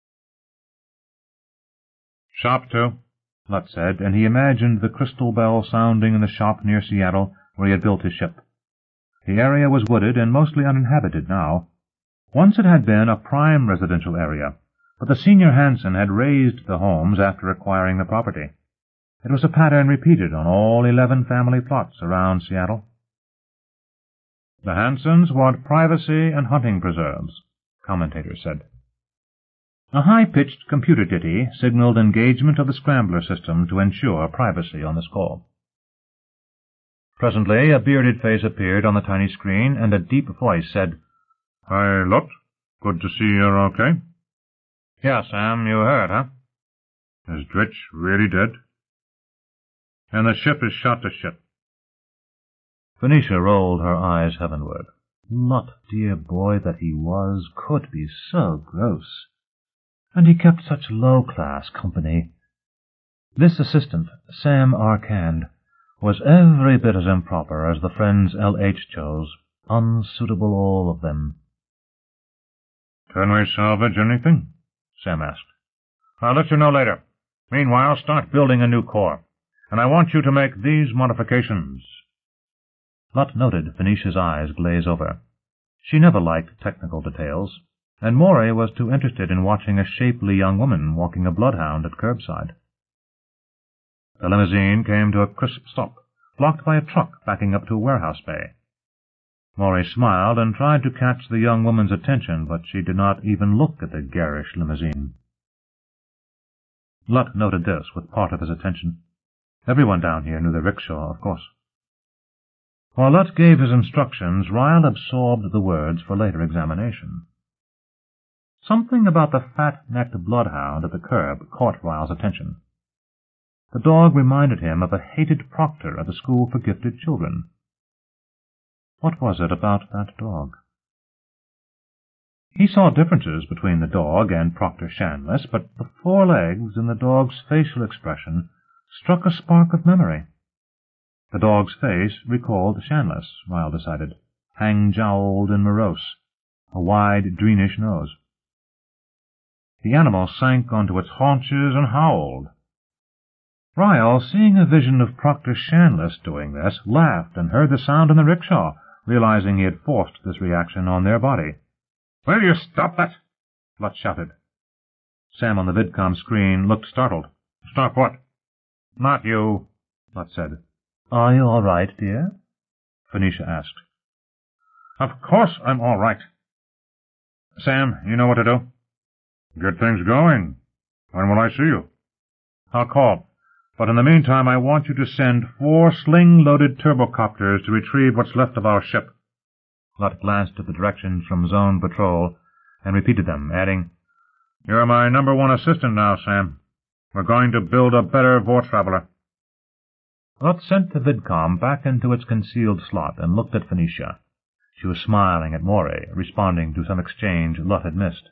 Shop 2, Lot said, and he imagined the crystal bell sounding in the shop near Seattle where he had built his ship. The area was wooded and mostly uninhabited now. Once it had been a prime residential area, but the senior Hanson had razed the homes after acquiring the property. It was a pattern repeated on all 11 family plots around Seattle. The Hansons want privacy and hunting preserves, commentators said. A high-pitched computer ditty signaled engagement of the scrambler system to ensure privacy on this call. Presently a bearded face appeared on the tiny screen, and a deep voice said, Hi, Lot. Good to see you're okay. Yeah, Sam, you heard, huh? Is Dritch really dead? And the ship is shot to shit. Venetia rolled her eyes heavenward. Lot, dear boy that he was, could be so gross. And he kept such low-class company. This assistant, Sam Arcand, was every bit as improper as the friends L.H. chose, unsuitable all of them. Can we salvage anything? Sam asked. I'll let you know later. Meanwhile, start building a new core, and I want you to make these modifications. Lot noted Venetia's eyes glaze over. She never liked technical details, and Maury was too interested in watching a shapely young woman walking a bloodhound at curbside. The limousine came to a crisp stop, blocked by a truck backing up to a warehouse bay. Maury smiled and tried to catch the young woman's attention, but she did not even look at the garish limousine. Lot noted this with part of his attention. Everyone down here knew the rickshaw, of course. While Lot gave his instructions, Ryle absorbed the words for later examination. Something about the fat-necked bloodhound at the curb caught Ryle's attention. The dog reminded him of a hated proctor at the school for gifted children. What was it about that dog? He saw differences between the dog and Proctor Shanless, but the forelegs in the dog's facial expression struck a spark of memory. The dog's face recalled Shanless, Ryle decided, hang-jowled and morose, a wide, greenish nose. The animal sank onto its haunches and howled. Ryle, seeing a vision of Proctor Shanless doing this, laughed and heard the sound in the rickshaw, realizing he had forced this reaction on their body. "Will you stop that?" Lot shouted. Sam on the VidCom screen looked startled. "Stop what?" "Not you," Lot said. "Are you all right, dear?" Venetia asked. "Of course I'm all right. Sam, you know what to do?" "Get things going. When will I see you?" "I'll call. But in the meantime, I want you to send 4 sling-loaded turbocopters to retrieve what's left of our ship." Lot glanced at the directions from Zone Patrol and repeated them, adding, "You're my #1 assistant now, Sam. We're going to build a better Vortraveler." Lot sent the VidCom back into its concealed slot and looked at Venetia. She was smiling at Maury, responding to some exchange Lot had missed.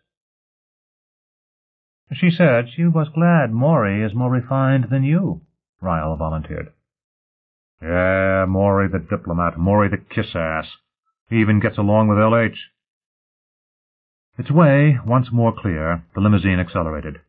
"She said she was glad Maury is more refined than you," Ryle volunteered. "Yeah, Maury the diplomat, Maury the kiss-ass. He even gets along with L.H. Its way once more clear, the limousine accelerated.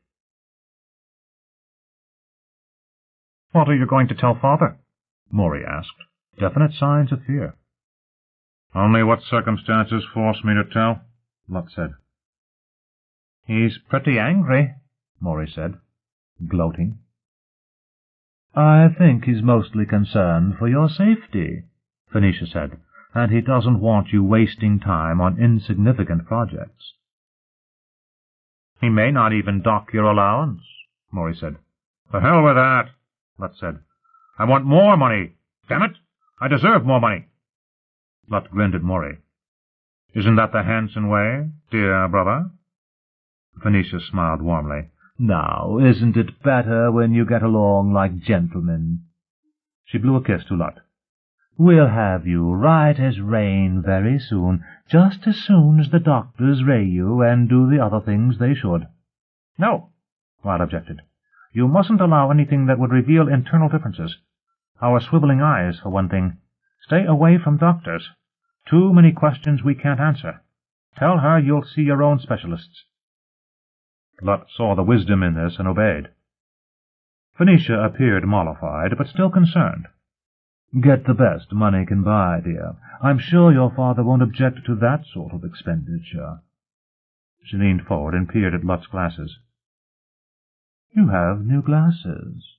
"What are you going to tell Father?" Maury asked, definite signs of fear. "Only what circumstances force me to tell," Lot said. "He's pretty angry," Maury said, gloating. "I think he's mostly concerned for your safety," Venetia said, "and he doesn't want you wasting time on insignificant projects." "He may not even dock your allowance," Maury said. "The hell with that," Lot said. "I want more money. Damn it! I deserve more money." Lot grinned at Maury. "Isn't that the Hanson way, dear brother?" Venetia smiled warmly. "Now, isn't it better when you get along like gentlemen?" She blew a kiss to Lot. "We'll have you right as rain very soon, just as soon as the doctors ray you and do the other things they should." "No," Ryle objected. "You mustn't allow anything that would reveal internal differences. Our swiveling eyes, for one thing. Stay away from doctors. Too many questions we can't answer. Tell her you'll see your own specialists." Lot saw the wisdom in this and obeyed. Venetia appeared mollified, but still concerned. "Get the best money can buy, dear. I'm sure your father won't object to that sort of expenditure." She leaned forward and peered at Lot's glasses. "You have new glasses."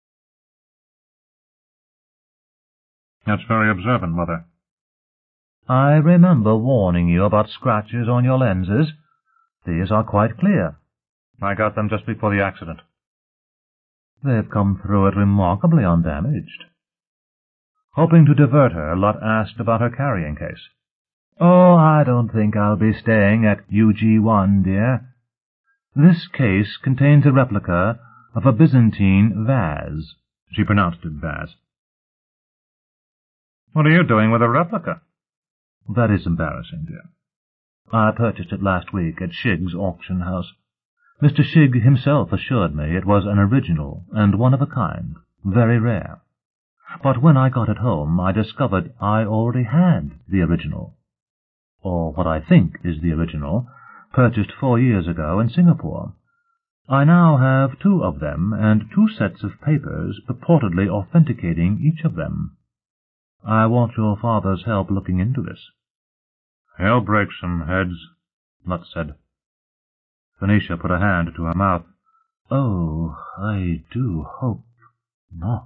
"That's very observant, Mother." "I remember warning you about scratches on your lenses. These are quite clear." "I got them just before the accident." "They've come through it remarkably undamaged." Hoping to divert her, Lot asked about her carrying case. "Oh, I don't think I'll be staying at UG-1, dear. This case contains a replica of a Byzantine vase. She pronounced it vase. What are you doing with a replica? That is embarrassing, dear. I purchased it last week at Shigg's auction house. Mr. Shigg himself assured me it was an original and one of a kind, very rare. But when I got it home, I discovered I already had the original, or what I think is the original, purchased 4 years ago in Singapore. I now have 2 of them and 2 sets of papers purportedly authenticating each of them. I want your father's help looking into this. He'll break some heads, Lut said. Venetia put a hand to her mouth. Oh, I do hope not.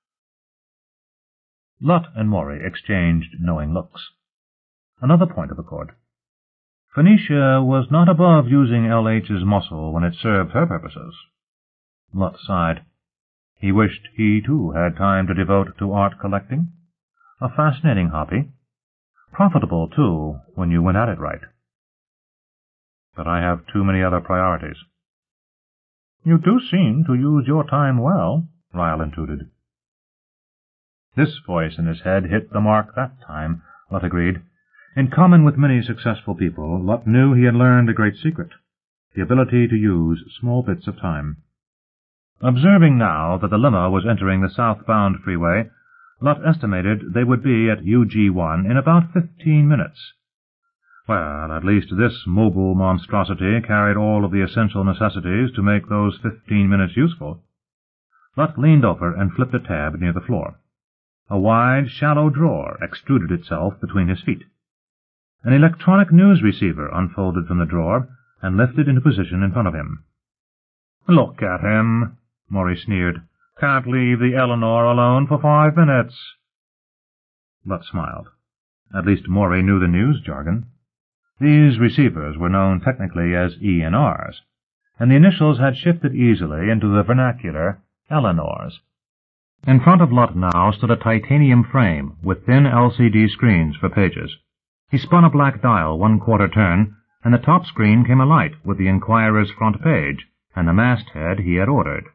Lut and Maury exchanged knowing looks. Another point of accord. Venetia was not above using L.H.'s muscle when it served her purposes. Lut sighed. He wished he, too, had time to devote to art collecting. A fascinating hobby. Profitable, too, when you went at it right. But I have too many other priorities. You do seem to use your time well, Ryle intruded. This voice in his head hit the mark that time, Lut agreed. In common with many successful people, Lut knew he had learned a great secret, the ability to use small bits of time. Observing now that the limo was entering the southbound freeway, Lut estimated they would be at UG1 in about 15 minutes. Well, at least this mobile monstrosity carried all of the essential necessities to make those 15 minutes useful. Lut leaned over and flipped a tab near the floor. A wide, shallow drawer extruded itself between his feet. An electronic news receiver unfolded from the drawer and lifted into position in front of him. "Look at him," Maury sneered. "Can't leave the Eleanor alone for 5 minutes." Lut smiled. At least Maury knew the news jargon. These receivers were known technically as E&Rs, and the initials had shifted easily into the vernacular Eleanors. In front of Lut now stood a titanium frame with thin LCD screens for pages. He spun a black dial 1/4 turn, and the top screen came alight with the Enquirer's front page and the masthead he had ordered.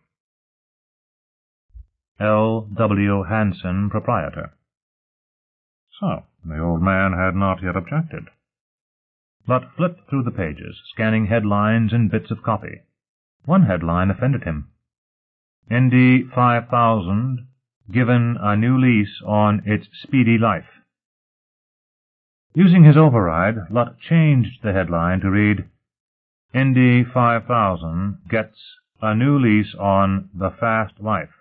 L. W. Hansen, proprietor. So, the old man had not yet objected. Lut flipped through the pages, scanning headlines and bits of copy. One headline offended him. Indy 5000, given a new lease on its speedy life. Using his override, Lut changed the headline to read, Indy 5000 gets a new lease on the fast life.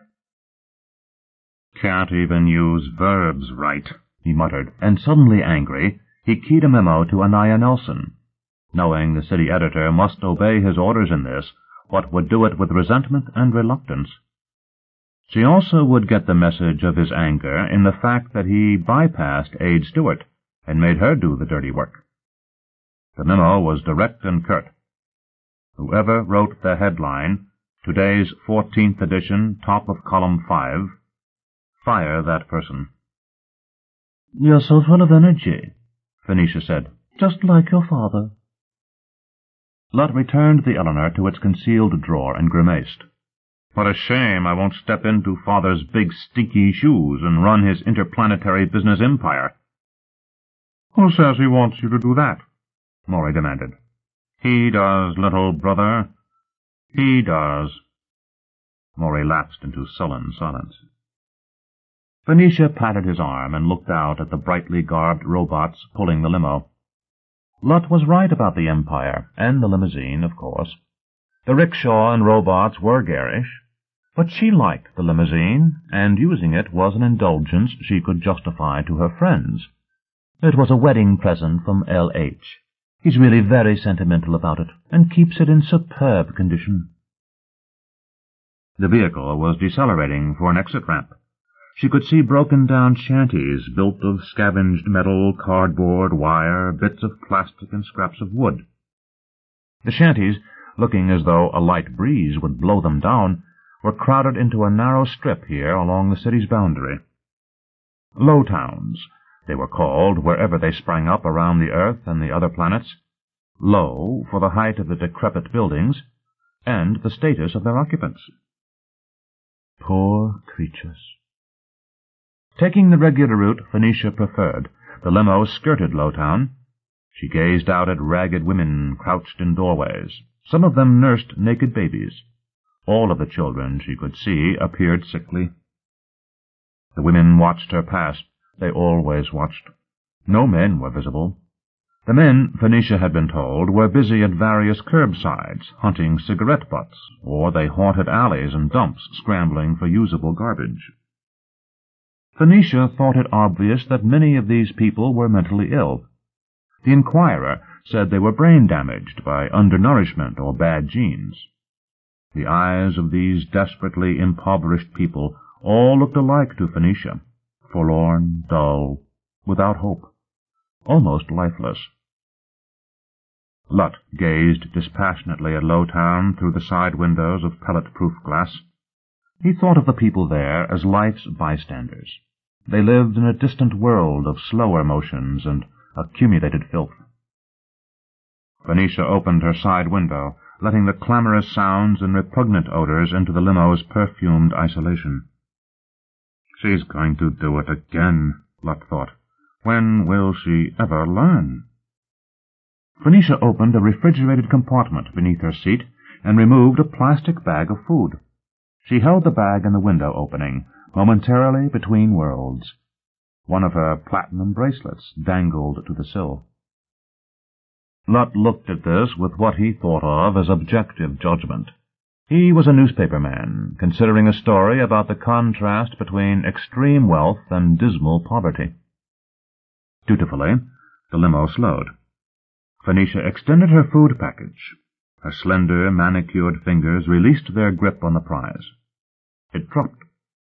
Can't even use verbs right, he muttered, and suddenly angry, he keyed a memo to Anaya Nelson. Knowing the city editor must obey his orders in this, what would do it with resentment and reluctance. She also would get the message of his anger in the fact that he bypassed Aide Stewart and made her do the dirty work. The memo was direct and curt. Whoever wrote the headline, today's 14th edition, top of column 5, fire that person. "You're so full of energy," Venetia said, "just like your father." Lut returned the Eleanor to its concealed drawer and grimaced. "What a shame I won't step into Father's big stinky shoes and run his interplanetary business empire." "Who says he wants you to do that?" Maury demanded. "He does, little brother. He does." Maury lapsed into sullen silence. Venetia patted his arm and looked out at the brightly garbed robots pulling the limo. Lut was right about the Empire, and the limousine, of course. The rickshaw and robots were garish, but she liked the limousine, and using it was an indulgence she could justify to her friends. It was a wedding present from L.H. He's really very sentimental about it, and keeps it in superb condition. The vehicle was decelerating for an exit ramp. She could see broken-down shanties built of scavenged metal, cardboard, wire, bits of plastic, and scraps of wood. The shanties, looking as though a light breeze would blow them down, were crowded into a narrow strip here along the city's boundary. Low towns, they were called wherever they sprang up around the Earth and the other planets. Low for the height of the decrepit buildings, and the status of their occupants. Poor creatures. Taking the regular route Phoenicia preferred, the limo skirted Lowtown. She gazed out at ragged women crouched in doorways. Some of them nursed naked babies. All of the children she could see appeared sickly. The women watched her pass. They always watched. No men were visible. The men, Phoenicia had been told, were busy at various curbsides, hunting cigarette butts, or they haunted alleys and dumps, scrambling for usable garbage. Phoenicia thought it obvious that many of these people were mentally ill. The Inquirer said they were brain-damaged by undernourishment or bad genes. The eyes of these desperately impoverished people all looked alike to Phoenicia, forlorn, dull, without hope, almost lifeless. Lutt gazed dispassionately at Lowtown through the side windows of pellet-proof glass. He thought of the people there as life's bystanders. They lived in a distant world of slower motions and accumulated filth. Phoenicia opened her side window, letting the clamorous sounds and repugnant odors into the limo's perfumed isolation. "She's going to do it again," Lutt thought. "When will she ever learn?" Phoenicia opened a refrigerated compartment beneath her seat and removed a plastic bag of food. She held the bag in the window opening, momentarily between worlds. One of her platinum bracelets dangled to the sill. Lutt looked at this with what he thought of as objective judgment. He was a newspaper man, considering a story about the contrast between extreme wealth and dismal poverty. Dutifully, the limo slowed. Phoenicia extended her food package. Her slender, manicured fingers released their grip on the prize. It dropped.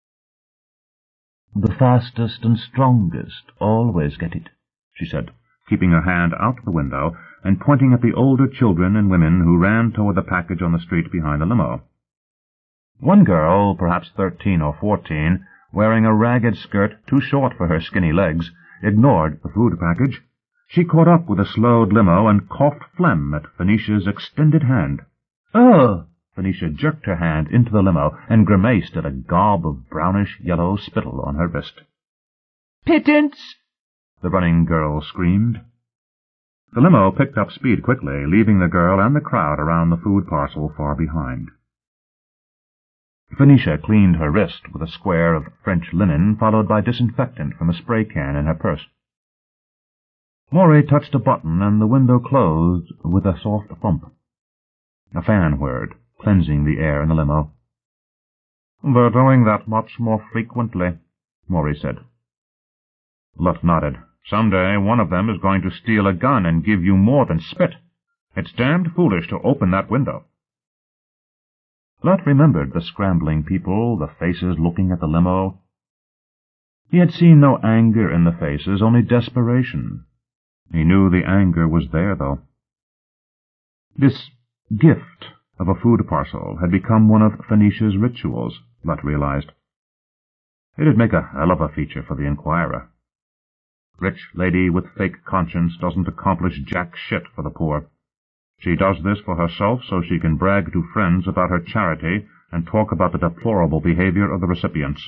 "The fastest and strongest always get it," she said, keeping her hand out the window and pointing at the older children and women who ran toward the package on the street behind the limo. One girl, perhaps 13 or 14, wearing a ragged skirt too short for her skinny legs, ignored the food package. She caught up with the slowed limo and coughed phlegm at Phoenicia's extended hand. "Ugh!" Phoenicia jerked her hand into the limo and grimaced at a gob of brownish-yellow spittle on her wrist. "Pittance!" the running girl screamed. The limo picked up speed quickly, leaving the girl and the crowd around the food parcel far behind. Phoenicia cleaned her wrist with a square of French linen, followed by disinfectant from a spray can in her purse. Maury touched a button, and the window closed with a soft thump. A fan whirred, cleansing the air in the limo. "They're doing that much more frequently," Maury said. Lutt nodded. "Someday one of them is going to steal a gun and give you more than spit. It's damned foolish to open that window." Lutt remembered the scrambling people, the faces looking at the limo. He had seen no anger in the faces, only desperation. He knew the anger was there, though. This gift of a food parcel had become one of Phoenicia's rituals, Lutt realized. It'd make a hell of a feature for the Inquirer. Rich lady with fake conscience doesn't accomplish jack shit for the poor. She does this for herself so she can brag to friends about her charity and talk about the deplorable behavior of the recipients.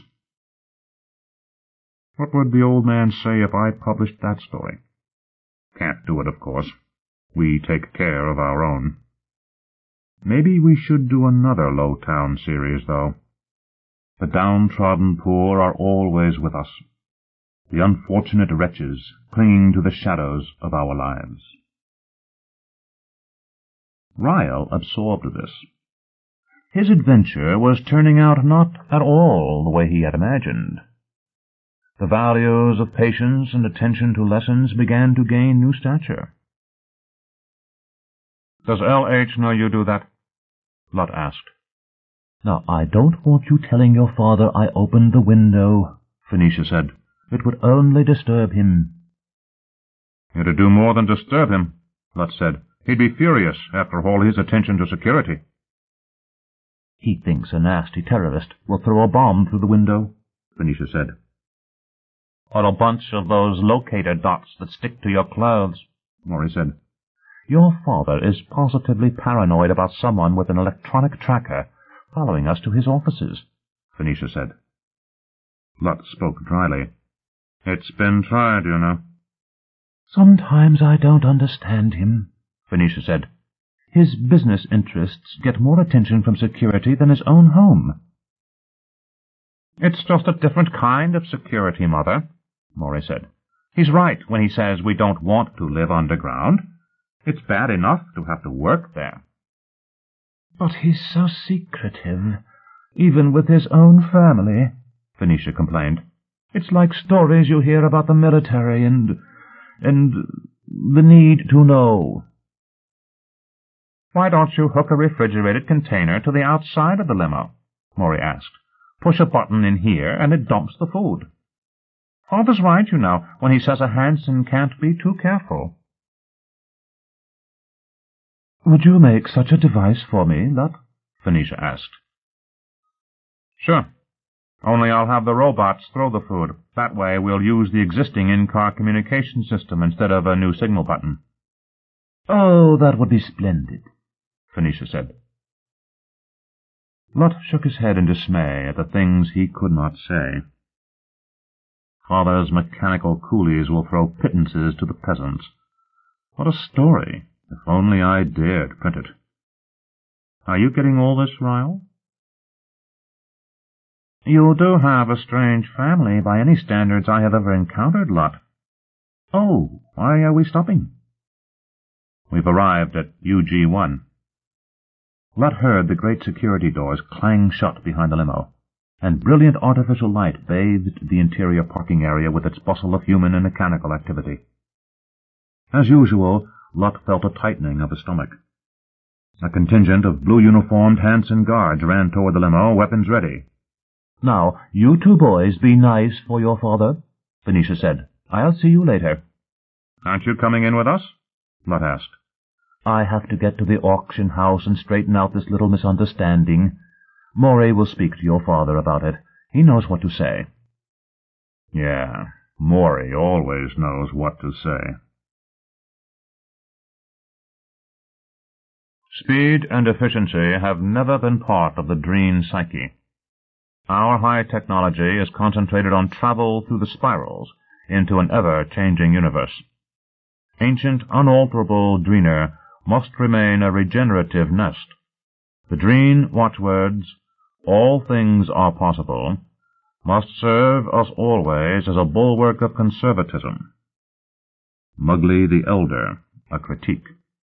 What would the old man say if I published that story? Can't do it, of course. We take care of our own. Maybe we should do another Lowtown series, though. The downtrodden poor are always with us. The unfortunate wretches clinging to the shadows of our lives. Ryle absorbed this. His adventure was turning out not at all the way he had imagined. The values of patience and attention to lessons began to gain new stature. "Does L.H. know you do that?" Lutt asked. "Now, I don't want you telling your father I opened the window," Phoenicia said. "It would only disturb him." "It'd do more than disturb him," Lutt said. "He'd be furious after all his attention to security." "He thinks a nasty terrorist will throw a bomb through the window," Phoenicia said. "Or a bunch of those locator dots that stick to your clothes," Maury said. "Your father is positively paranoid about someone with an electronic tracker following us to his offices. Phoenicia said. Lot spoke dryly. It's been tried, you know. Sometimes I don't understand him, Phoenicia said. His business interests get more attention from security than his own home. It's just a different kind of security, Mother, Maury said. He's right when he says we don't want to live underground. It's bad enough to have to work there. But he's so secretive, even with his own family, Phoenicia complained. It's like stories you hear about the military and the need to know. Why don't you hook a refrigerated container to the outside of the limo? Maury asked. Push a button in here and it dumps the food. Father's right, you know, when he says a Hanson can't be too careful. Would you make such a device for me, Lot? Phoenicia asked. Sure. Only I'll have the robots throw the food. That way we'll use the existing in-car communication system instead of a new signal button. Oh, that would be splendid, Phoenicia said. Lot shook his head in dismay at the things he could not say. Father's mechanical coolies will throw pittances to the peasants. What a story! If only I dared print it. Are you getting all this, Ryle? You do have a strange family by any standards I have ever encountered, Lot. Oh, why are we stopping? We've arrived at UG-1. Lot heard the great security doors clang shut behind the limo, and brilliant artificial light bathed the interior parking area with its bustle of human and mechanical activity. As usual, Lot felt a tightening of his stomach. A contingent of blue-uniformed Hanson guards ran toward the limo, weapons ready. Now, you two boys be nice for your father, Phoenicia said. I'll see you later. Aren't you coming in with us? Lot asked. I have to get to the auction house and straighten out this little misunderstanding. Maury will speak to your father about it. He knows what to say. Yeah, Maury always knows what to say. Speed and efficiency have never been part of the Dreen psyche. Our high technology is concentrated on travel through the spirals into an ever-changing universe. Ancient, unalterable Dreener must remain a regenerative nest. The Dreen watchwords, all things are possible, must serve us always as a bulwark of conservatism. Mugly the Elder, a critique.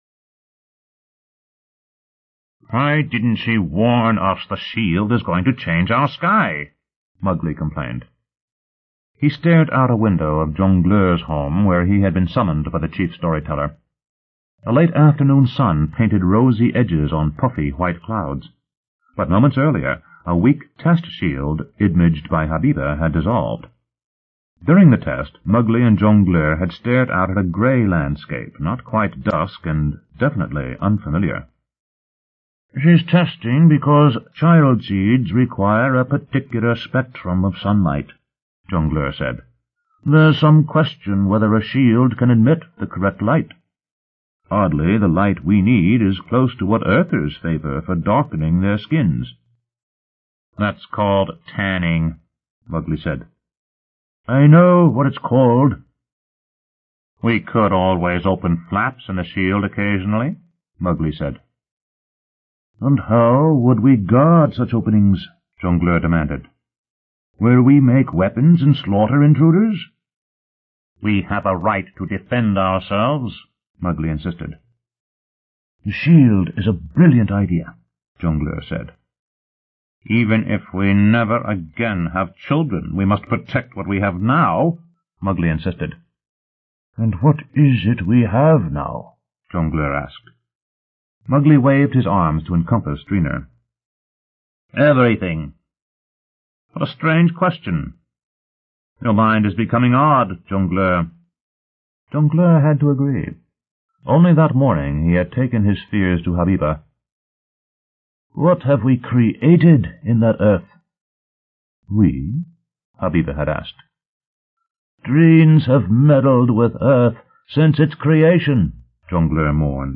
Why didn't she warn us the shield is going to change our sky? Mugly complained. He stared out a window of Jongleur's home, where he had been summoned by the chief storyteller. A late afternoon sun painted rosy edges on puffy white clouds. But moments earlier, a weak test shield, imaged by Habiba, had dissolved. During the test, Mugly and Jongleur had stared out at a grey landscape, not quite dusk and definitely unfamiliar. She's testing because child seeds require a particular spectrum of sunlight, Jongleur said. There's some question whether a shield can emit the correct light. Oddly, the light we need is close to what Earthers favor for darkening their skins. That's called tanning, Mugly said. I know what it's called. We could always open flaps in the shield occasionally, Mugly said. And how would we guard such openings? Jongleur demanded. Will we make weapons and slaughter intruders? We have a right to defend ourselves, Mugly insisted. The shield is a brilliant idea, Jongleur said. Even if we never again have children, we must protect what we have now, Mugly insisted. And what is it we have now? Jongleur asked. Mugly waved his arms to encompass Dreener. Everything. What a strange question. Your mind is becoming odd, Jongleur. Jongleur had to agree. Only that morning he had taken his fears to Habiba. What have we created in that earth? We? Habiba had asked. Dreens have meddled with earth since its creation, Jongleur mourned.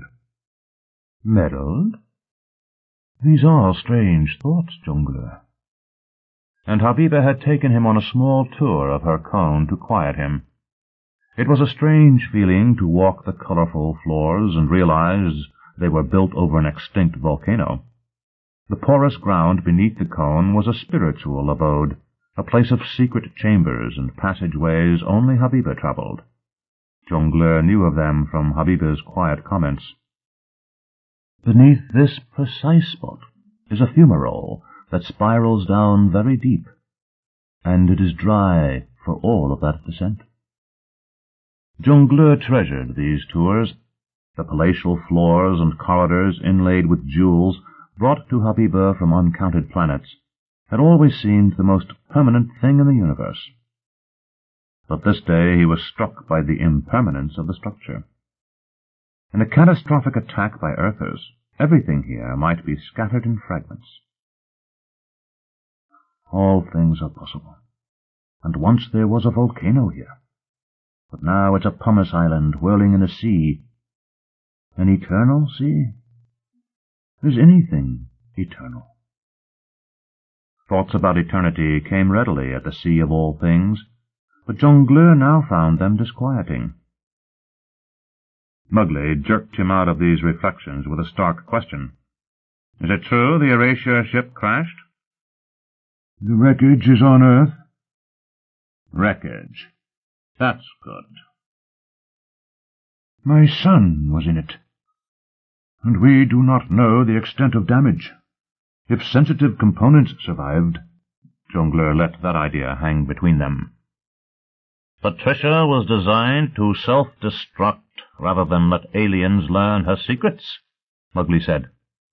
Meddled? These are strange thoughts, Jongleur. and Habiba had taken him on a small tour of her cone to quiet him. It was a strange feeling to walk the colorful floors and realize they were built over an extinct volcano. The porous ground beneath the cone was a spiritual abode, a place of secret chambers and passageways only Habiba traveled. Jongleur knew of them from Habiba's quiet comments. Beneath this precise spot is a fumarole that spirals down very deep, and it is dry for all of that descent. Jongleur treasured these tours. The palatial floors and corridors inlaid with jewels brought to Habiba from uncounted planets had always seemed the most permanent thing in the universe. But this day he was struck by the impermanence of the structure. In a catastrophic attack by Earthers, everything here might be scattered in fragments. All things are possible, and once there was a volcano here. But now it's a pumice island whirling in a sea. An eternal sea? Is anything eternal? Thoughts about eternity came readily at the sea of all things, but Jongleur now found them disquieting. Mowgli jerked him out of these reflections with a stark question. "Is it true the Erasure ship crashed?" "The wreckage is on Earth." "Wreckage. That's good." "My son was in it, and we do not know the extent of damage. If sensitive components survived—" Jongleur let that idea hang between them. "Patricia was designed to self-destruct rather than let aliens learn her secrets," Mowgli said.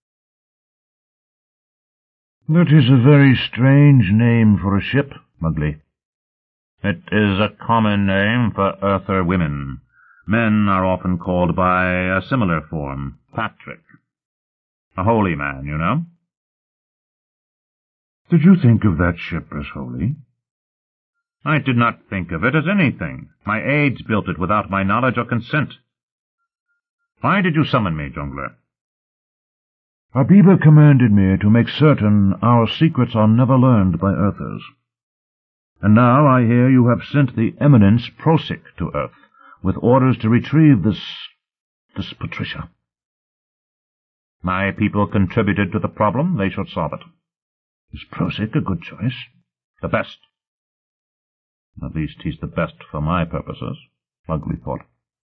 "That is a very strange name for a ship, Mowgli." "It is a common name for Earther women. Men are often called by a similar form, Patrick. A holy man, you know." "Did you think of that ship as holy?" "I did not think of it as anything. My aides built it without my knowledge or consent. Why did you summon me, Jongleur?" "Habiba commanded me to make certain our secrets are never learned by Earthers. And now I hear you have sent the Eminence Prosik to Earth, with orders to retrieve this Patricia." "My people contributed to the problem. They should solve it." "Is Prosik a good choice?" "The best. At least he's the best for my purposes," Mowgli thought.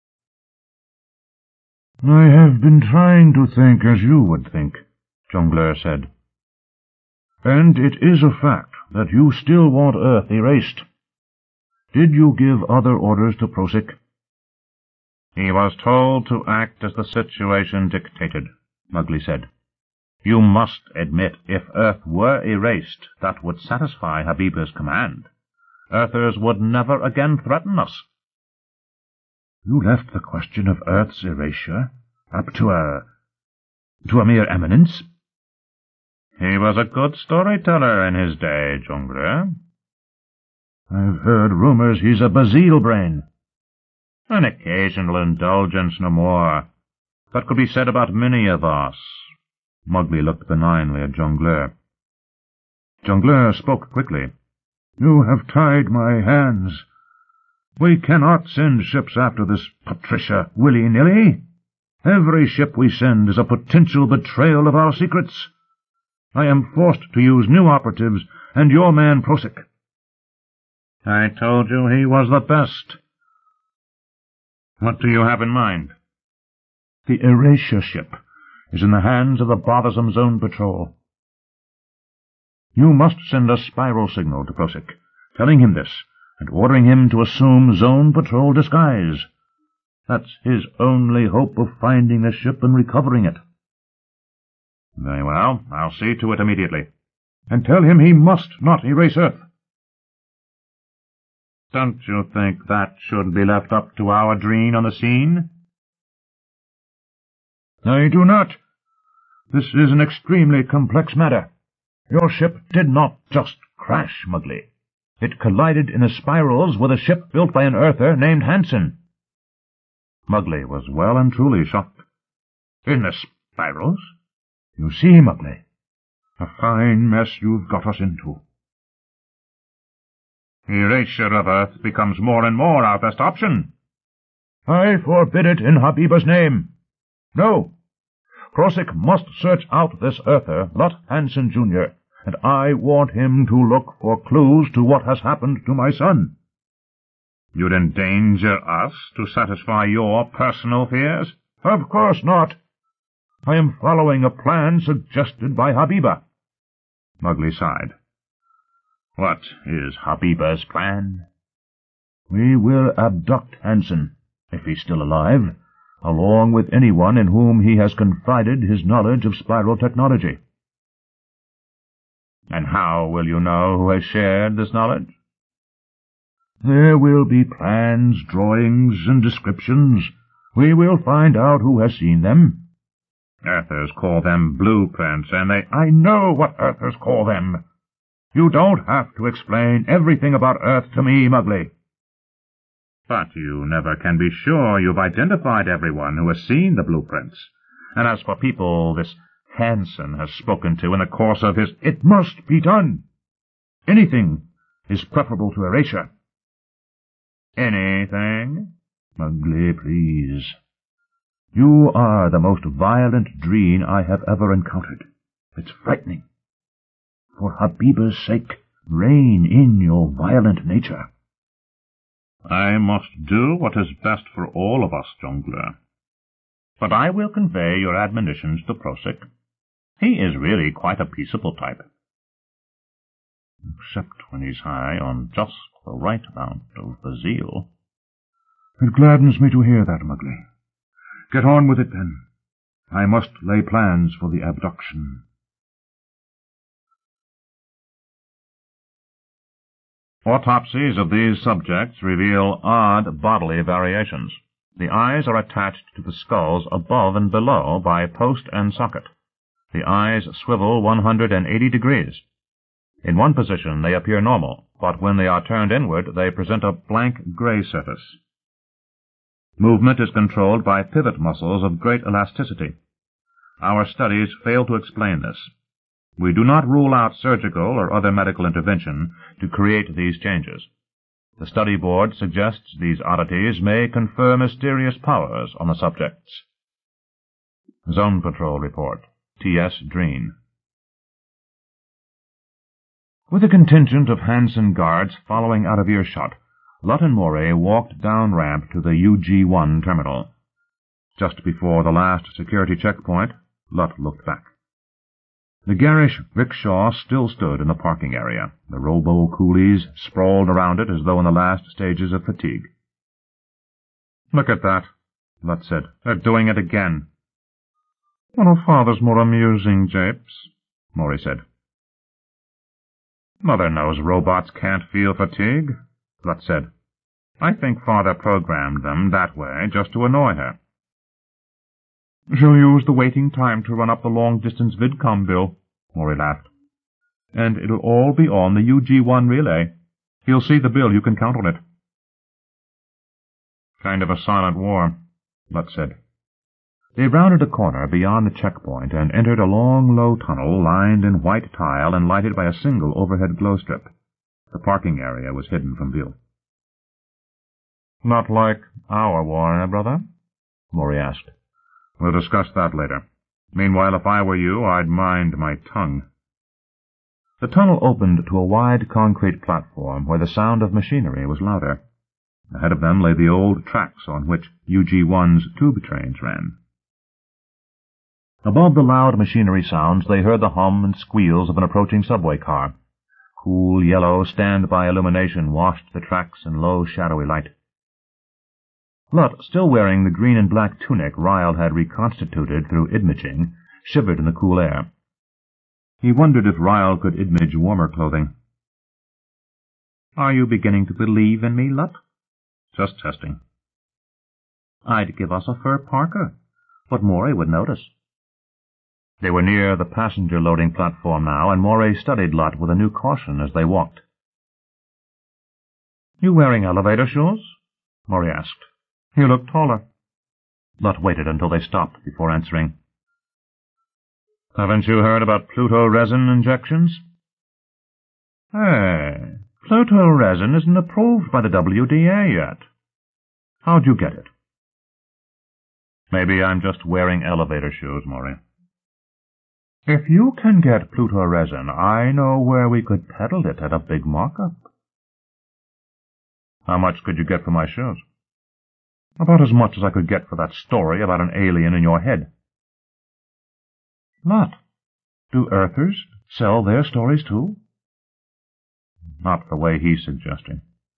"I have been trying to think as you would think," Jongleur said. "And it is a fact that you still want Earth erased. Did you give other orders to Prosik?" "He was told to act as the situation dictated," Mowgli said. "You must admit, if Earth were erased, that would satisfy Habiba's command. Earthers would never again threaten us." "You left the question of Earth's erasure up to a mere eminence?" "He was a good storyteller in his day, Jongleur." "I've heard rumors he's a Basile brain." "An occasional indulgence, no more. That could be said about many of us." Mowgli looked benignly at Jongleur. Jongleur spoke quickly. "You have tied my hands. We cannot send ships after this Patricia willy-nilly. Every ship we send is a potential betrayal of our secrets. I am forced to use new operatives and your man Prosik." "I told you he was the best. What do you have in mind?" "The Erasure ship is in the hands of the bothersome Zone Patrol. You must send a spiral signal to Prosik, telling him this, and ordering him to assume Zone Patrol disguise. That's his only hope of finding the ship and recovering it." "Very well. I'll see to it immediately." "And tell him he must not erase Earth." "Don't you think that should be left up to our Dreen on the scene?" "I do not. This is an extremely complex matter. Your ship did not just crash, Mowgli. It collided in the spirals with a ship built by an Earther named Hansen." Mowgli was well and truly shocked. "In the spirals?" "You see, Mowgli, a fine mess you've got us into. Erasure of Earth becomes more and more our best option. I forbid it in Habibah's name. No. Krosigk must search out this Earther, Lot Hansen, Jr., and I want him to look for clues to what has happened to my son. You'd endanger us to satisfy your personal fears? Of course not. I am following a plan suggested by Habibah. Mowgli sighed. What is Habibah's plan? We will abduct Hansen, if he's still alive, along with anyone in whom he has confided his knowledge of spiral technology. And how will you know who has shared this knowledge? There will be plans, drawings, and descriptions. We will find out who has seen them. Earthers call them blueprints, and they— I know what Earthers call them. You don't have to explain everything about Earth to me, Mowgli. But you never can be sure you've identified everyone who has seen the blueprints. And as for people this Hansen has spoken to in the course of his— It must be done. Anything is preferable to erasure. Anything? Mowgli, please. You are the most violent Dreen I have ever encountered. It's frightening. For Habibah's sake, rein in your violent nature. I must do what is best for all of us, Jungler. But I will convey your admonitions to Krosigk. He is really quite a peaceable type. Except when he's high on just the right amount of Bazil. It gladdens me to hear that, Mowgli. Get on with it, then. I must lay plans for the abduction. Autopsies of these subjects reveal odd bodily variations. The eyes are attached to the skulls above and below by post and socket. The eyes swivel 180 degrees. In one position they appear normal, but when they are turned inward they present a blank gray surface. Movement is controlled by pivot muscles of great elasticity. Our studies fail to explain this. We do not rule out surgical or other medical intervention to create these changes. The study board suggests these oddities may confer mysterious powers on the subjects. Zone Patrol Report. T.S. Dreen. With a contingent of Hansen guards following out of earshot, Lutt and Moray walked down ramp to the UG-1 terminal. Just before the last security checkpoint, Lutt looked back. The garish rickshaw still stood in the parking area. The robo-coolies sprawled around it as though in the last stages of fatigue. "Look at that," Lutt said. "They're doing it again." "One of Father's more amusing japes," Moray said. "Mother knows robots can't feel fatigue," Lutt said. "I think Father programmed them that way just to annoy her." "She'll use the waiting time to run up the long-distance vidcom bill," Moray laughed. "And it'll all be on the UG-1 relay. He'll see the bill, you can count on it." "Kind of a silent war," Lutt said. They rounded a corner beyond the checkpoint and entered a long, low tunnel lined in white tile and lighted by a single overhead glow strip. The parking area was hidden from view. "Not like our war, eh, brother?" Moray asked. "We'll discuss that later. Meanwhile, if I were you, I'd mind my tongue." The tunnel opened to a wide concrete platform where the sound of machinery was louder. Ahead of them lay the old tracks on which UG-1's tube trains ran. Above the loud machinery sounds they heard the hum and squeals of an approaching subway car. Cool yellow standby illumination washed the tracks in low shadowy light. Lutt, still wearing the green and black tunic Ryle had reconstituted through idmaging, shivered in the cool air. He wondered if Ryle could idmage warmer clothing. "Are you beginning to believe in me, Lutt?" "Just testing." "I'd give us a fur parka, but Moray would notice." They were near the passenger loading platform now, and Moray studied Lutt with a new caution as they walked. "You wearing elevator shoes?" Moray asked. "You look taller." Lutt waited until they stopped before answering. "Haven't you heard about Pluto resin injections?" "Hey, Pluto resin isn't approved by the WDA yet. How'd you get it? Maybe I'm just wearing elevator shoes, Maury. If you can get Pluto resin, I know where we could peddle it at a big markup. How much could you get for my shoes? About as much as I could get for that story about an alien in your head. What? Do Earthers sell their stories too? Not the way he's suggesting.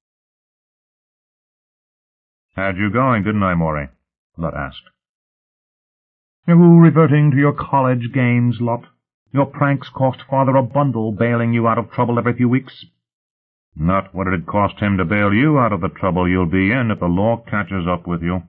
Had you going, didn't I, Maury? Lot asked. You reverting to your college games, Lot? Your pranks cost Father a bundle, bailing you out of trouble every few weeks. Not what it'd cost him to bail you out of the trouble you'll be in if the law catches up with you.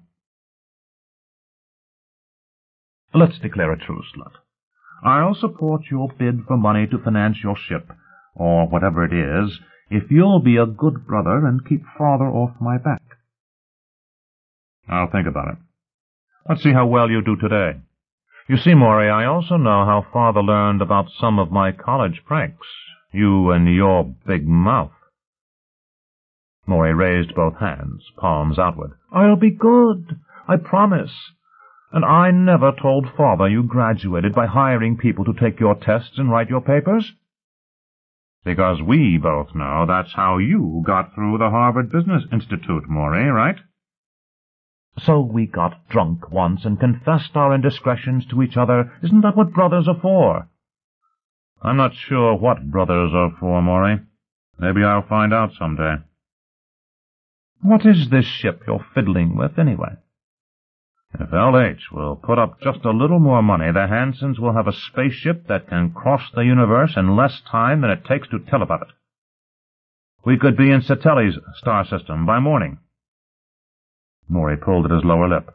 Let's declare a truce, Lot. I'll support your bid for money to finance your ship, or whatever it is, if you'll be a good brother and keep Father off my back. I'll think about it. Let's see how well you do today. You see, Maury, I also know how Father learned about some of my college pranks. You and your big mouth. Maury raised both hands, palms outward. I'll be good, I promise. And I never told Father you graduated by hiring people to take your tests and write your papers. Because we both know that's how you got through the Harvard Business Institute, Maury, right? So we got drunk once and confessed our indiscretions to each other. Isn't that what brothers are for? I'm not sure what brothers are for, Maury. Maybe I'll find out someday. What is this ship you're fiddling with, anyway? If LH will put up just a little more money, the Hansons will have a spaceship that can cross the universe in less time than it takes to tell about it. We could be in Satelli's star system by morning. Maury pulled at his lower lip.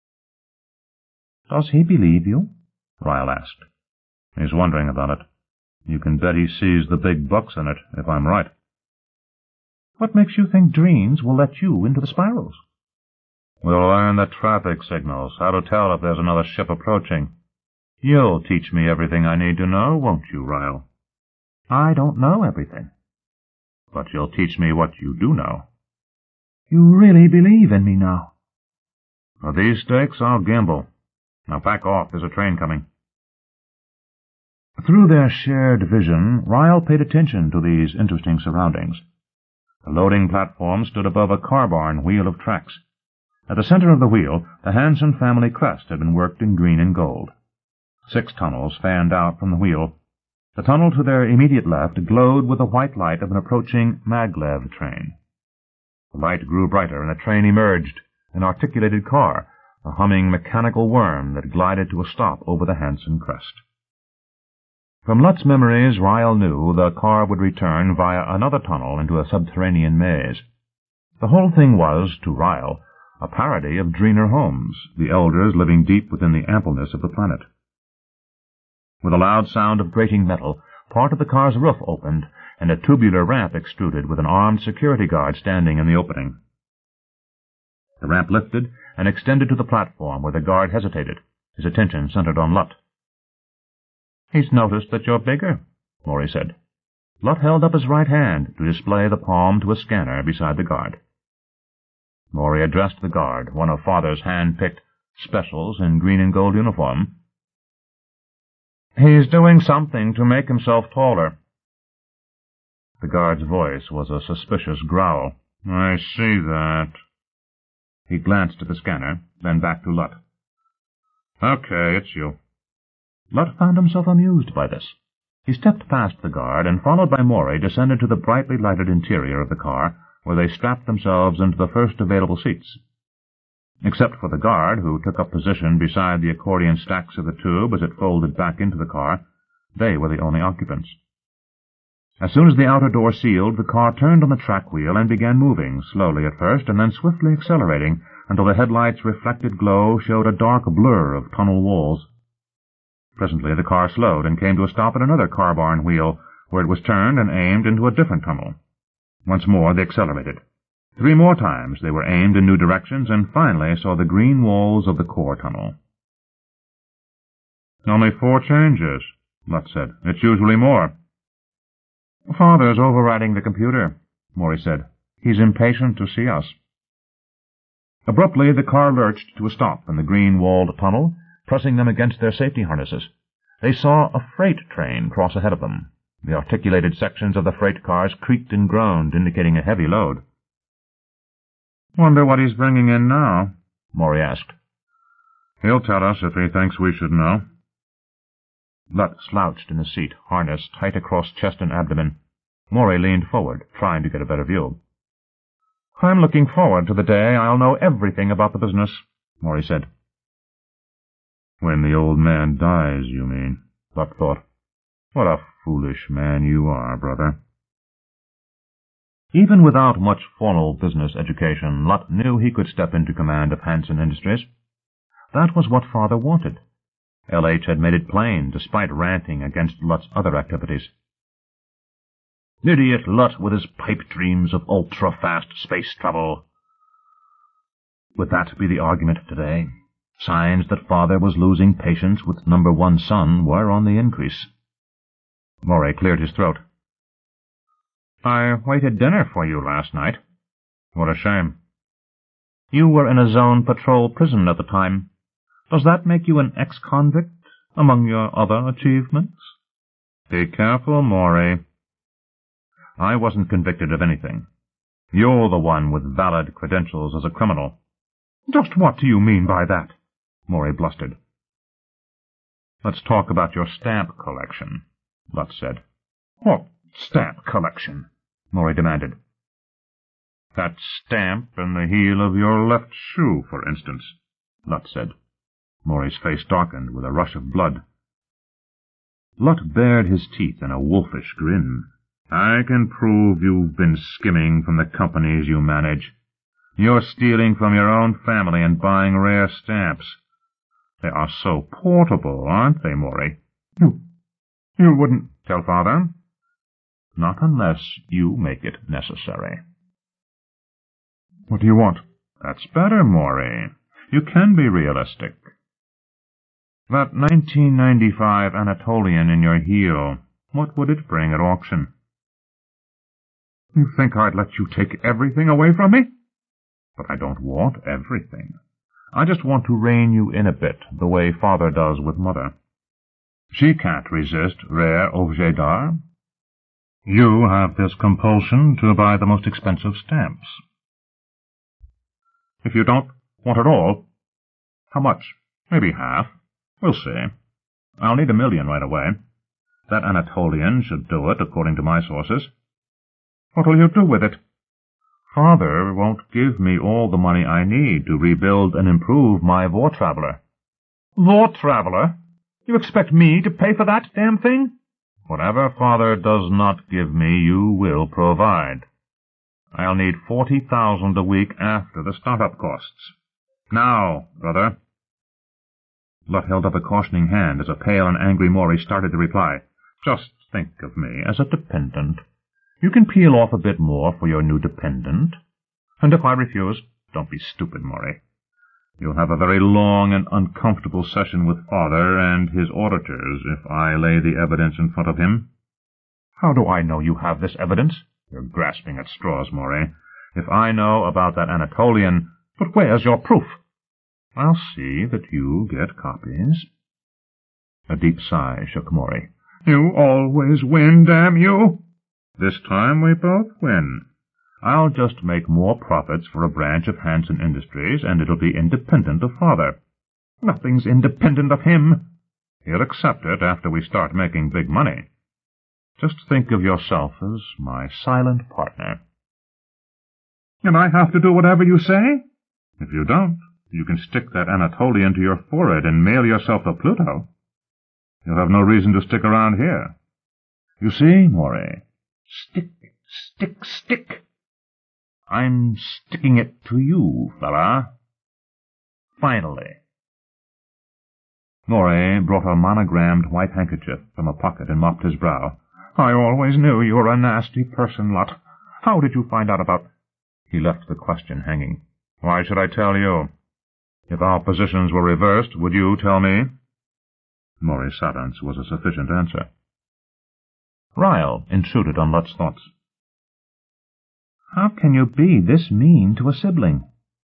Does he believe you? Ryle asked. He's wondering about it. You can bet he sees the big bucks in it, if I'm right. What makes you think Dreens will let you into the spirals? We'll learn the traffic signals, how to tell if there's another ship approaching. You'll teach me everything I need to know, won't you, Ryle? I don't know everything. But you'll teach me what you do know. You really believe in me now? For these stakes, I'll gamble. Now back off, there's a train coming. Through their shared vision, Ryle paid attention to these interesting surroundings. The loading platform stood above a car-barn wheel of tracks. At the center of the wheel, the Hanson family crest had been worked in green and gold. 6 tunnels fanned out from the wheel. The tunnel to their immediate left glowed with the white light of an approaching maglev train. The light grew brighter, and the train emerged, an articulated car, a humming mechanical worm that glided to a stop over the Hanson crest. From Lutt's memories, Ryle knew the car would return via another tunnel into a subterranean maze. The whole thing was, to Ryle, a parody of Dreener homes, the elders living deep within the ampleness of the planet. With a loud sound of grating metal, part of the car's roof opened, and a tubular ramp extruded with an armed security guard standing in the opening. The ramp lifted and extended to the platform where the guard hesitated, his attention centered on Lutt. He's noticed that you're bigger, Maury said. Lutt held up his right hand to display the palm to a scanner beside the guard. Maury addressed the guard, one of Father's hand-picked specials in green and gold uniform. He's doing something to make himself taller. The guard's voice was a suspicious growl. I see that. He glanced at the scanner, then back to Lutt. Okay, it's you. Lutt found himself amused by this. He stepped past the guard and, followed by Maury, descended to the brightly lighted interior of the car, where they strapped themselves into the first available seats. Except for the guard, who took up position beside the accordion stacks of the tube as it folded back into the car, they were the only occupants. As soon as the outer door sealed, the car turned on the track wheel and began moving, slowly at first, and then swiftly accelerating, until the headlights' reflected glow showed a dark blur of tunnel walls. Presently the car slowed and came to a stop at another car-barn wheel, where it was turned and aimed into a different tunnel. Once more they accelerated. 3 more times they were aimed in new directions, and finally saw the green walls of the core tunnel. Only 4 changes, Lutt said. It's usually more. Father's overriding the computer. Morey said. "He's impatient to see us." Abruptly, the car lurched to a stop in the green-walled tunnel, pressing them against their safety harnesses. They saw a freight train cross ahead of them. The articulated sections of the freight cars creaked and groaned, indicating a heavy load. "Wonder what he's bringing in now?" Morey asked. "He'll tell us if he thinks we should know." Lutt slouched in the seat, harness tight across chest and abdomen. Morey leaned forward, trying to get a better view. "I'm looking forward to the day I'll know everything about the business," Morey said. "When the old man dies, you mean," Lutt thought. "What a foolish man you are, brother." Even without much formal business education, Lutt knew he could step into command of Hanson Industries. That was what Father wanted. L.H. had made it plain, despite ranting against Lutt's other activities. Idiot Lutt with his pipe dreams of ultra-fast space travel. Would that be the argument today? Signs that Father was losing patience with number one son were on the increase. Morey cleared his throat. "I waited dinner for you last night." "What a shame." "You were in a zone patrol prison at the time. Does that make you an ex-convict among your other achievements?" "Be careful, Morey." "I wasn't convicted of anything. You're the one with valid credentials as a criminal." "Just what do you mean by that?" Morey blustered. "Let's talk about your stamp collection," Lutt said. "What stamp collection?" Morey demanded. "That stamp in the heel of your left shoe, for instance," Lutt said. Morey's face darkened with a rush of blood. Lutt bared his teeth in a wolfish grin. "I can prove you've been skimming from the companies you manage. You're stealing from your own family and buying rare stamps. They are so portable, aren't they, Morey?" You wouldn't tell Father?" "Not unless you make it necessary." "What do you want?" "That's better, Morey. You can be realistic. That 1995 Anatolian in your heel, what would it bring at auction?" "You think I'd let you take everything away from me?" "But I don't want everything. I just want to rein you in a bit, the way Father does with Mother. She can't resist rare objets d'art. You have this compulsion to buy the most expensive stamps." "If you don't want it all, how much? Maybe half. We'll see. I'll need $1 million right away. That Anatolian should do it, according to my sources." "What'll you do with it?" "Father won't give me all the money I need to rebuild and improve my War Traveler." "War Traveler? You expect me to pay for that damn thing?" "Whatever Father does not give me, you will provide. I'll need $40,000 a week after the startup costs. Now, brother." Lutt held up a cautioning hand as a pale and angry Morey started to reply. "Just think of me as a dependent. You can peel off a bit more for your new dependent. And if I refuse, don't be stupid, Morey. You'll have a very long and uncomfortable session with Father and his auditors if I lay the evidence in front of him." "How do I know you have this evidence?" "You're grasping at straws, Morey. If I know about that Anatolian—" "But where's your proof?" "I'll see that you get copies." A deep sigh shook Morey. "You always win, damn you!" "This time we both win. I'll just make more profits for a branch of Hanson Industries, and it'll be independent of Father." "Nothing's independent of him." "He'll accept it after we start making big money. Just think of yourself as my silent partner." "And I have to do whatever you say?" "If you don't, you can stick that Anatolian to your forehead and mail yourself to Pluto. You'll have no reason to stick around here. You see, Morey? Stick, stick, stick. I'm sticking it to you, fella. Finally." Morey brought a monogrammed white handkerchief from a pocket and mopped his brow. "I always knew you were a nasty person, Lutt. How did you find out about—" He left the question hanging. "Why should I tell you? If our positions were reversed, would you tell me?" Morey's silence was a sufficient answer. Ryle intruded on Lutt's thoughts. How can you be this mean to a sibling?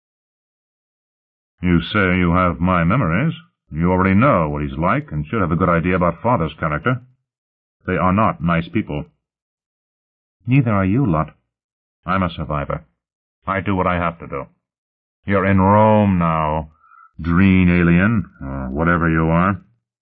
You say you have my memories. You already know what he's like and should have a good idea about Father's character. They are not nice people. Neither are you, Lot. I'm a survivor. I do what I have to do. You're in Rome now, green alien, or whatever you are.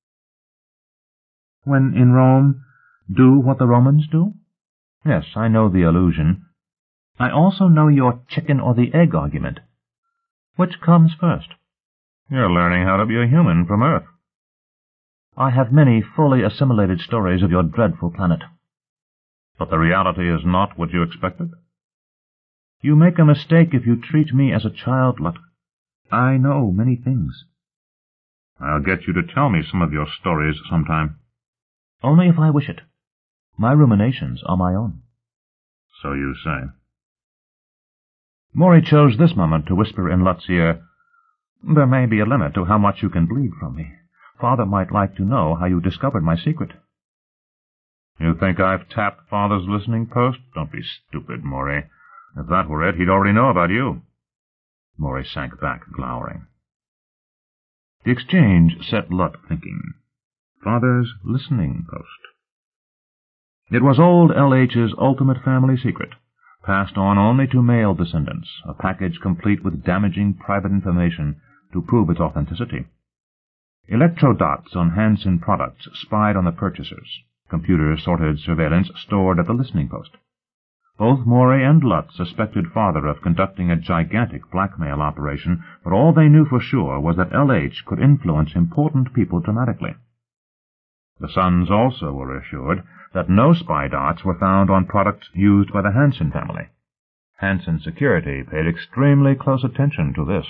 When in Rome, do what the Romans do? Yes, I know the allusion. I also know your chicken or the egg argument. Which comes first? You're learning how to be a human from Earth. I have many fully assimilated stories of your dreadful planet. But the reality is not what you expected? You make a mistake if you treat me as a child, Lot. I know many things. I'll get you to tell me some of your stories sometime. Only if I wish it. My ruminations are my own. So you say. Maury chose this moment to whisper in Lot's ear, "There may be a limit to how much you can bleed from me. Father might like to know how you discovered my secret." You think I've tapped Father's listening post? Don't be stupid, Maury. If that were it, he'd already know about you. Maury sank back, glowering. The exchange set Lot thinking. Father's listening post. It was old L.H.'s ultimate family secret, passed on only to male descendants, a package complete with damaging private information to prove its authenticity. Electrodots on Hansen products spied on the purchasers. Computer-sorted surveillance stored at the listening post. Both Maury and Lot suspected Father of conducting a gigantic blackmail operation, but all they knew for sure was that L.H. could influence important people dramatically. The sons also were assured that no spy dots were found on products used by the Hansen family. Hansen Security paid extremely close attention to this.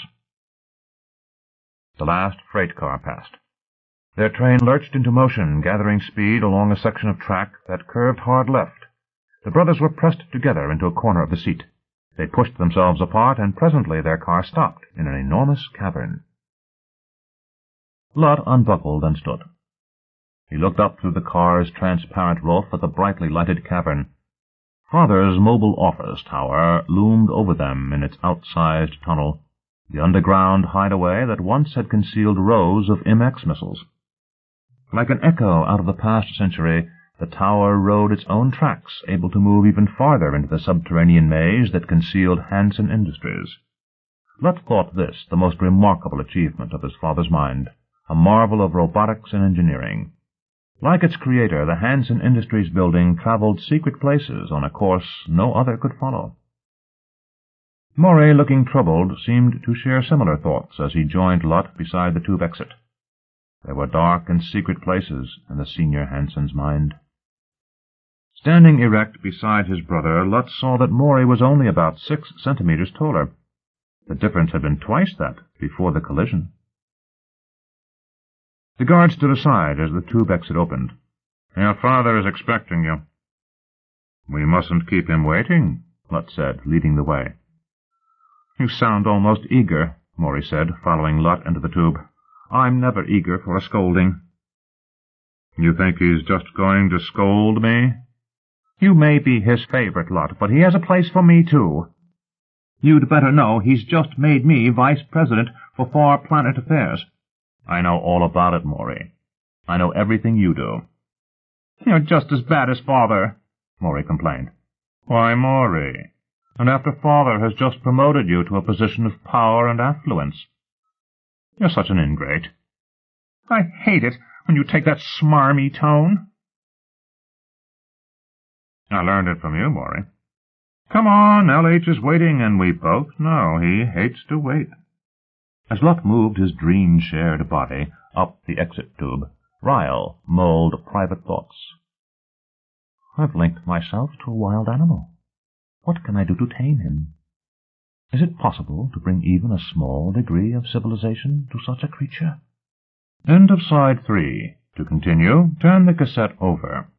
The last freight car passed. Their train lurched into motion, gathering speed along a section of track that curved hard left. The brothers were pressed together into a corner of the seat. They pushed themselves apart, and presently their car stopped in an enormous cavern. Lot unbuckled and stood. He looked up through the car's transparent roof at the brightly lighted cavern. Father's mobile office tower loomed over them in its outsized tunnel, the underground hideaway that once had concealed rows of MX missiles. Like an echo out of the past century, the tower rode its own tracks, able to move even farther into the subterranean maze that concealed Hansen Industries. Lot thought this the most remarkable achievement of his father's mind, a marvel of robotics and engineering. Like its creator, the Hansen Industries building traveled secret places on a course no other could follow. Maury, looking troubled, seemed to share similar thoughts as he joined Lot beside the tube exit. There were dark and secret places in the senior Hansen's mind. Standing erect beside his brother, Lot saw that Maury was only about 6 centimeters taller. The difference had been twice that before the collision. The guard stood aside as the tube exit opened. "Your father is expecting you." "We mustn't keep him waiting," Lot said, leading the way. "You sound almost eager," Maury said, following Lot into the tube. "I'm never eager for a scolding." "You think he's just going to scold me?" "You may be his favorite, Lot, but he has a place for me, too. You'd better know he's just made me vice president for Far Planet Affairs." "I know all about it, Maury. I know everything you do." "You're just as bad as Father," Maury complained. "Why, Maury? And after Father has just promoted you to a position of power and affluence. You're such an ingrate." "I hate it when you take that smarmy tone." "I learned it from you, Maury." "Come on, L.H. is waiting, and we both know he hates to wait." As Lot moved his dream-shared body up the exit tube, Ryle mulled private thoughts. "I've linked myself to a wild animal. What can I do to tame him? Is it possible to bring even a small degree of civilization to such a creature?" End of Side 3. To continue, turn the cassette over.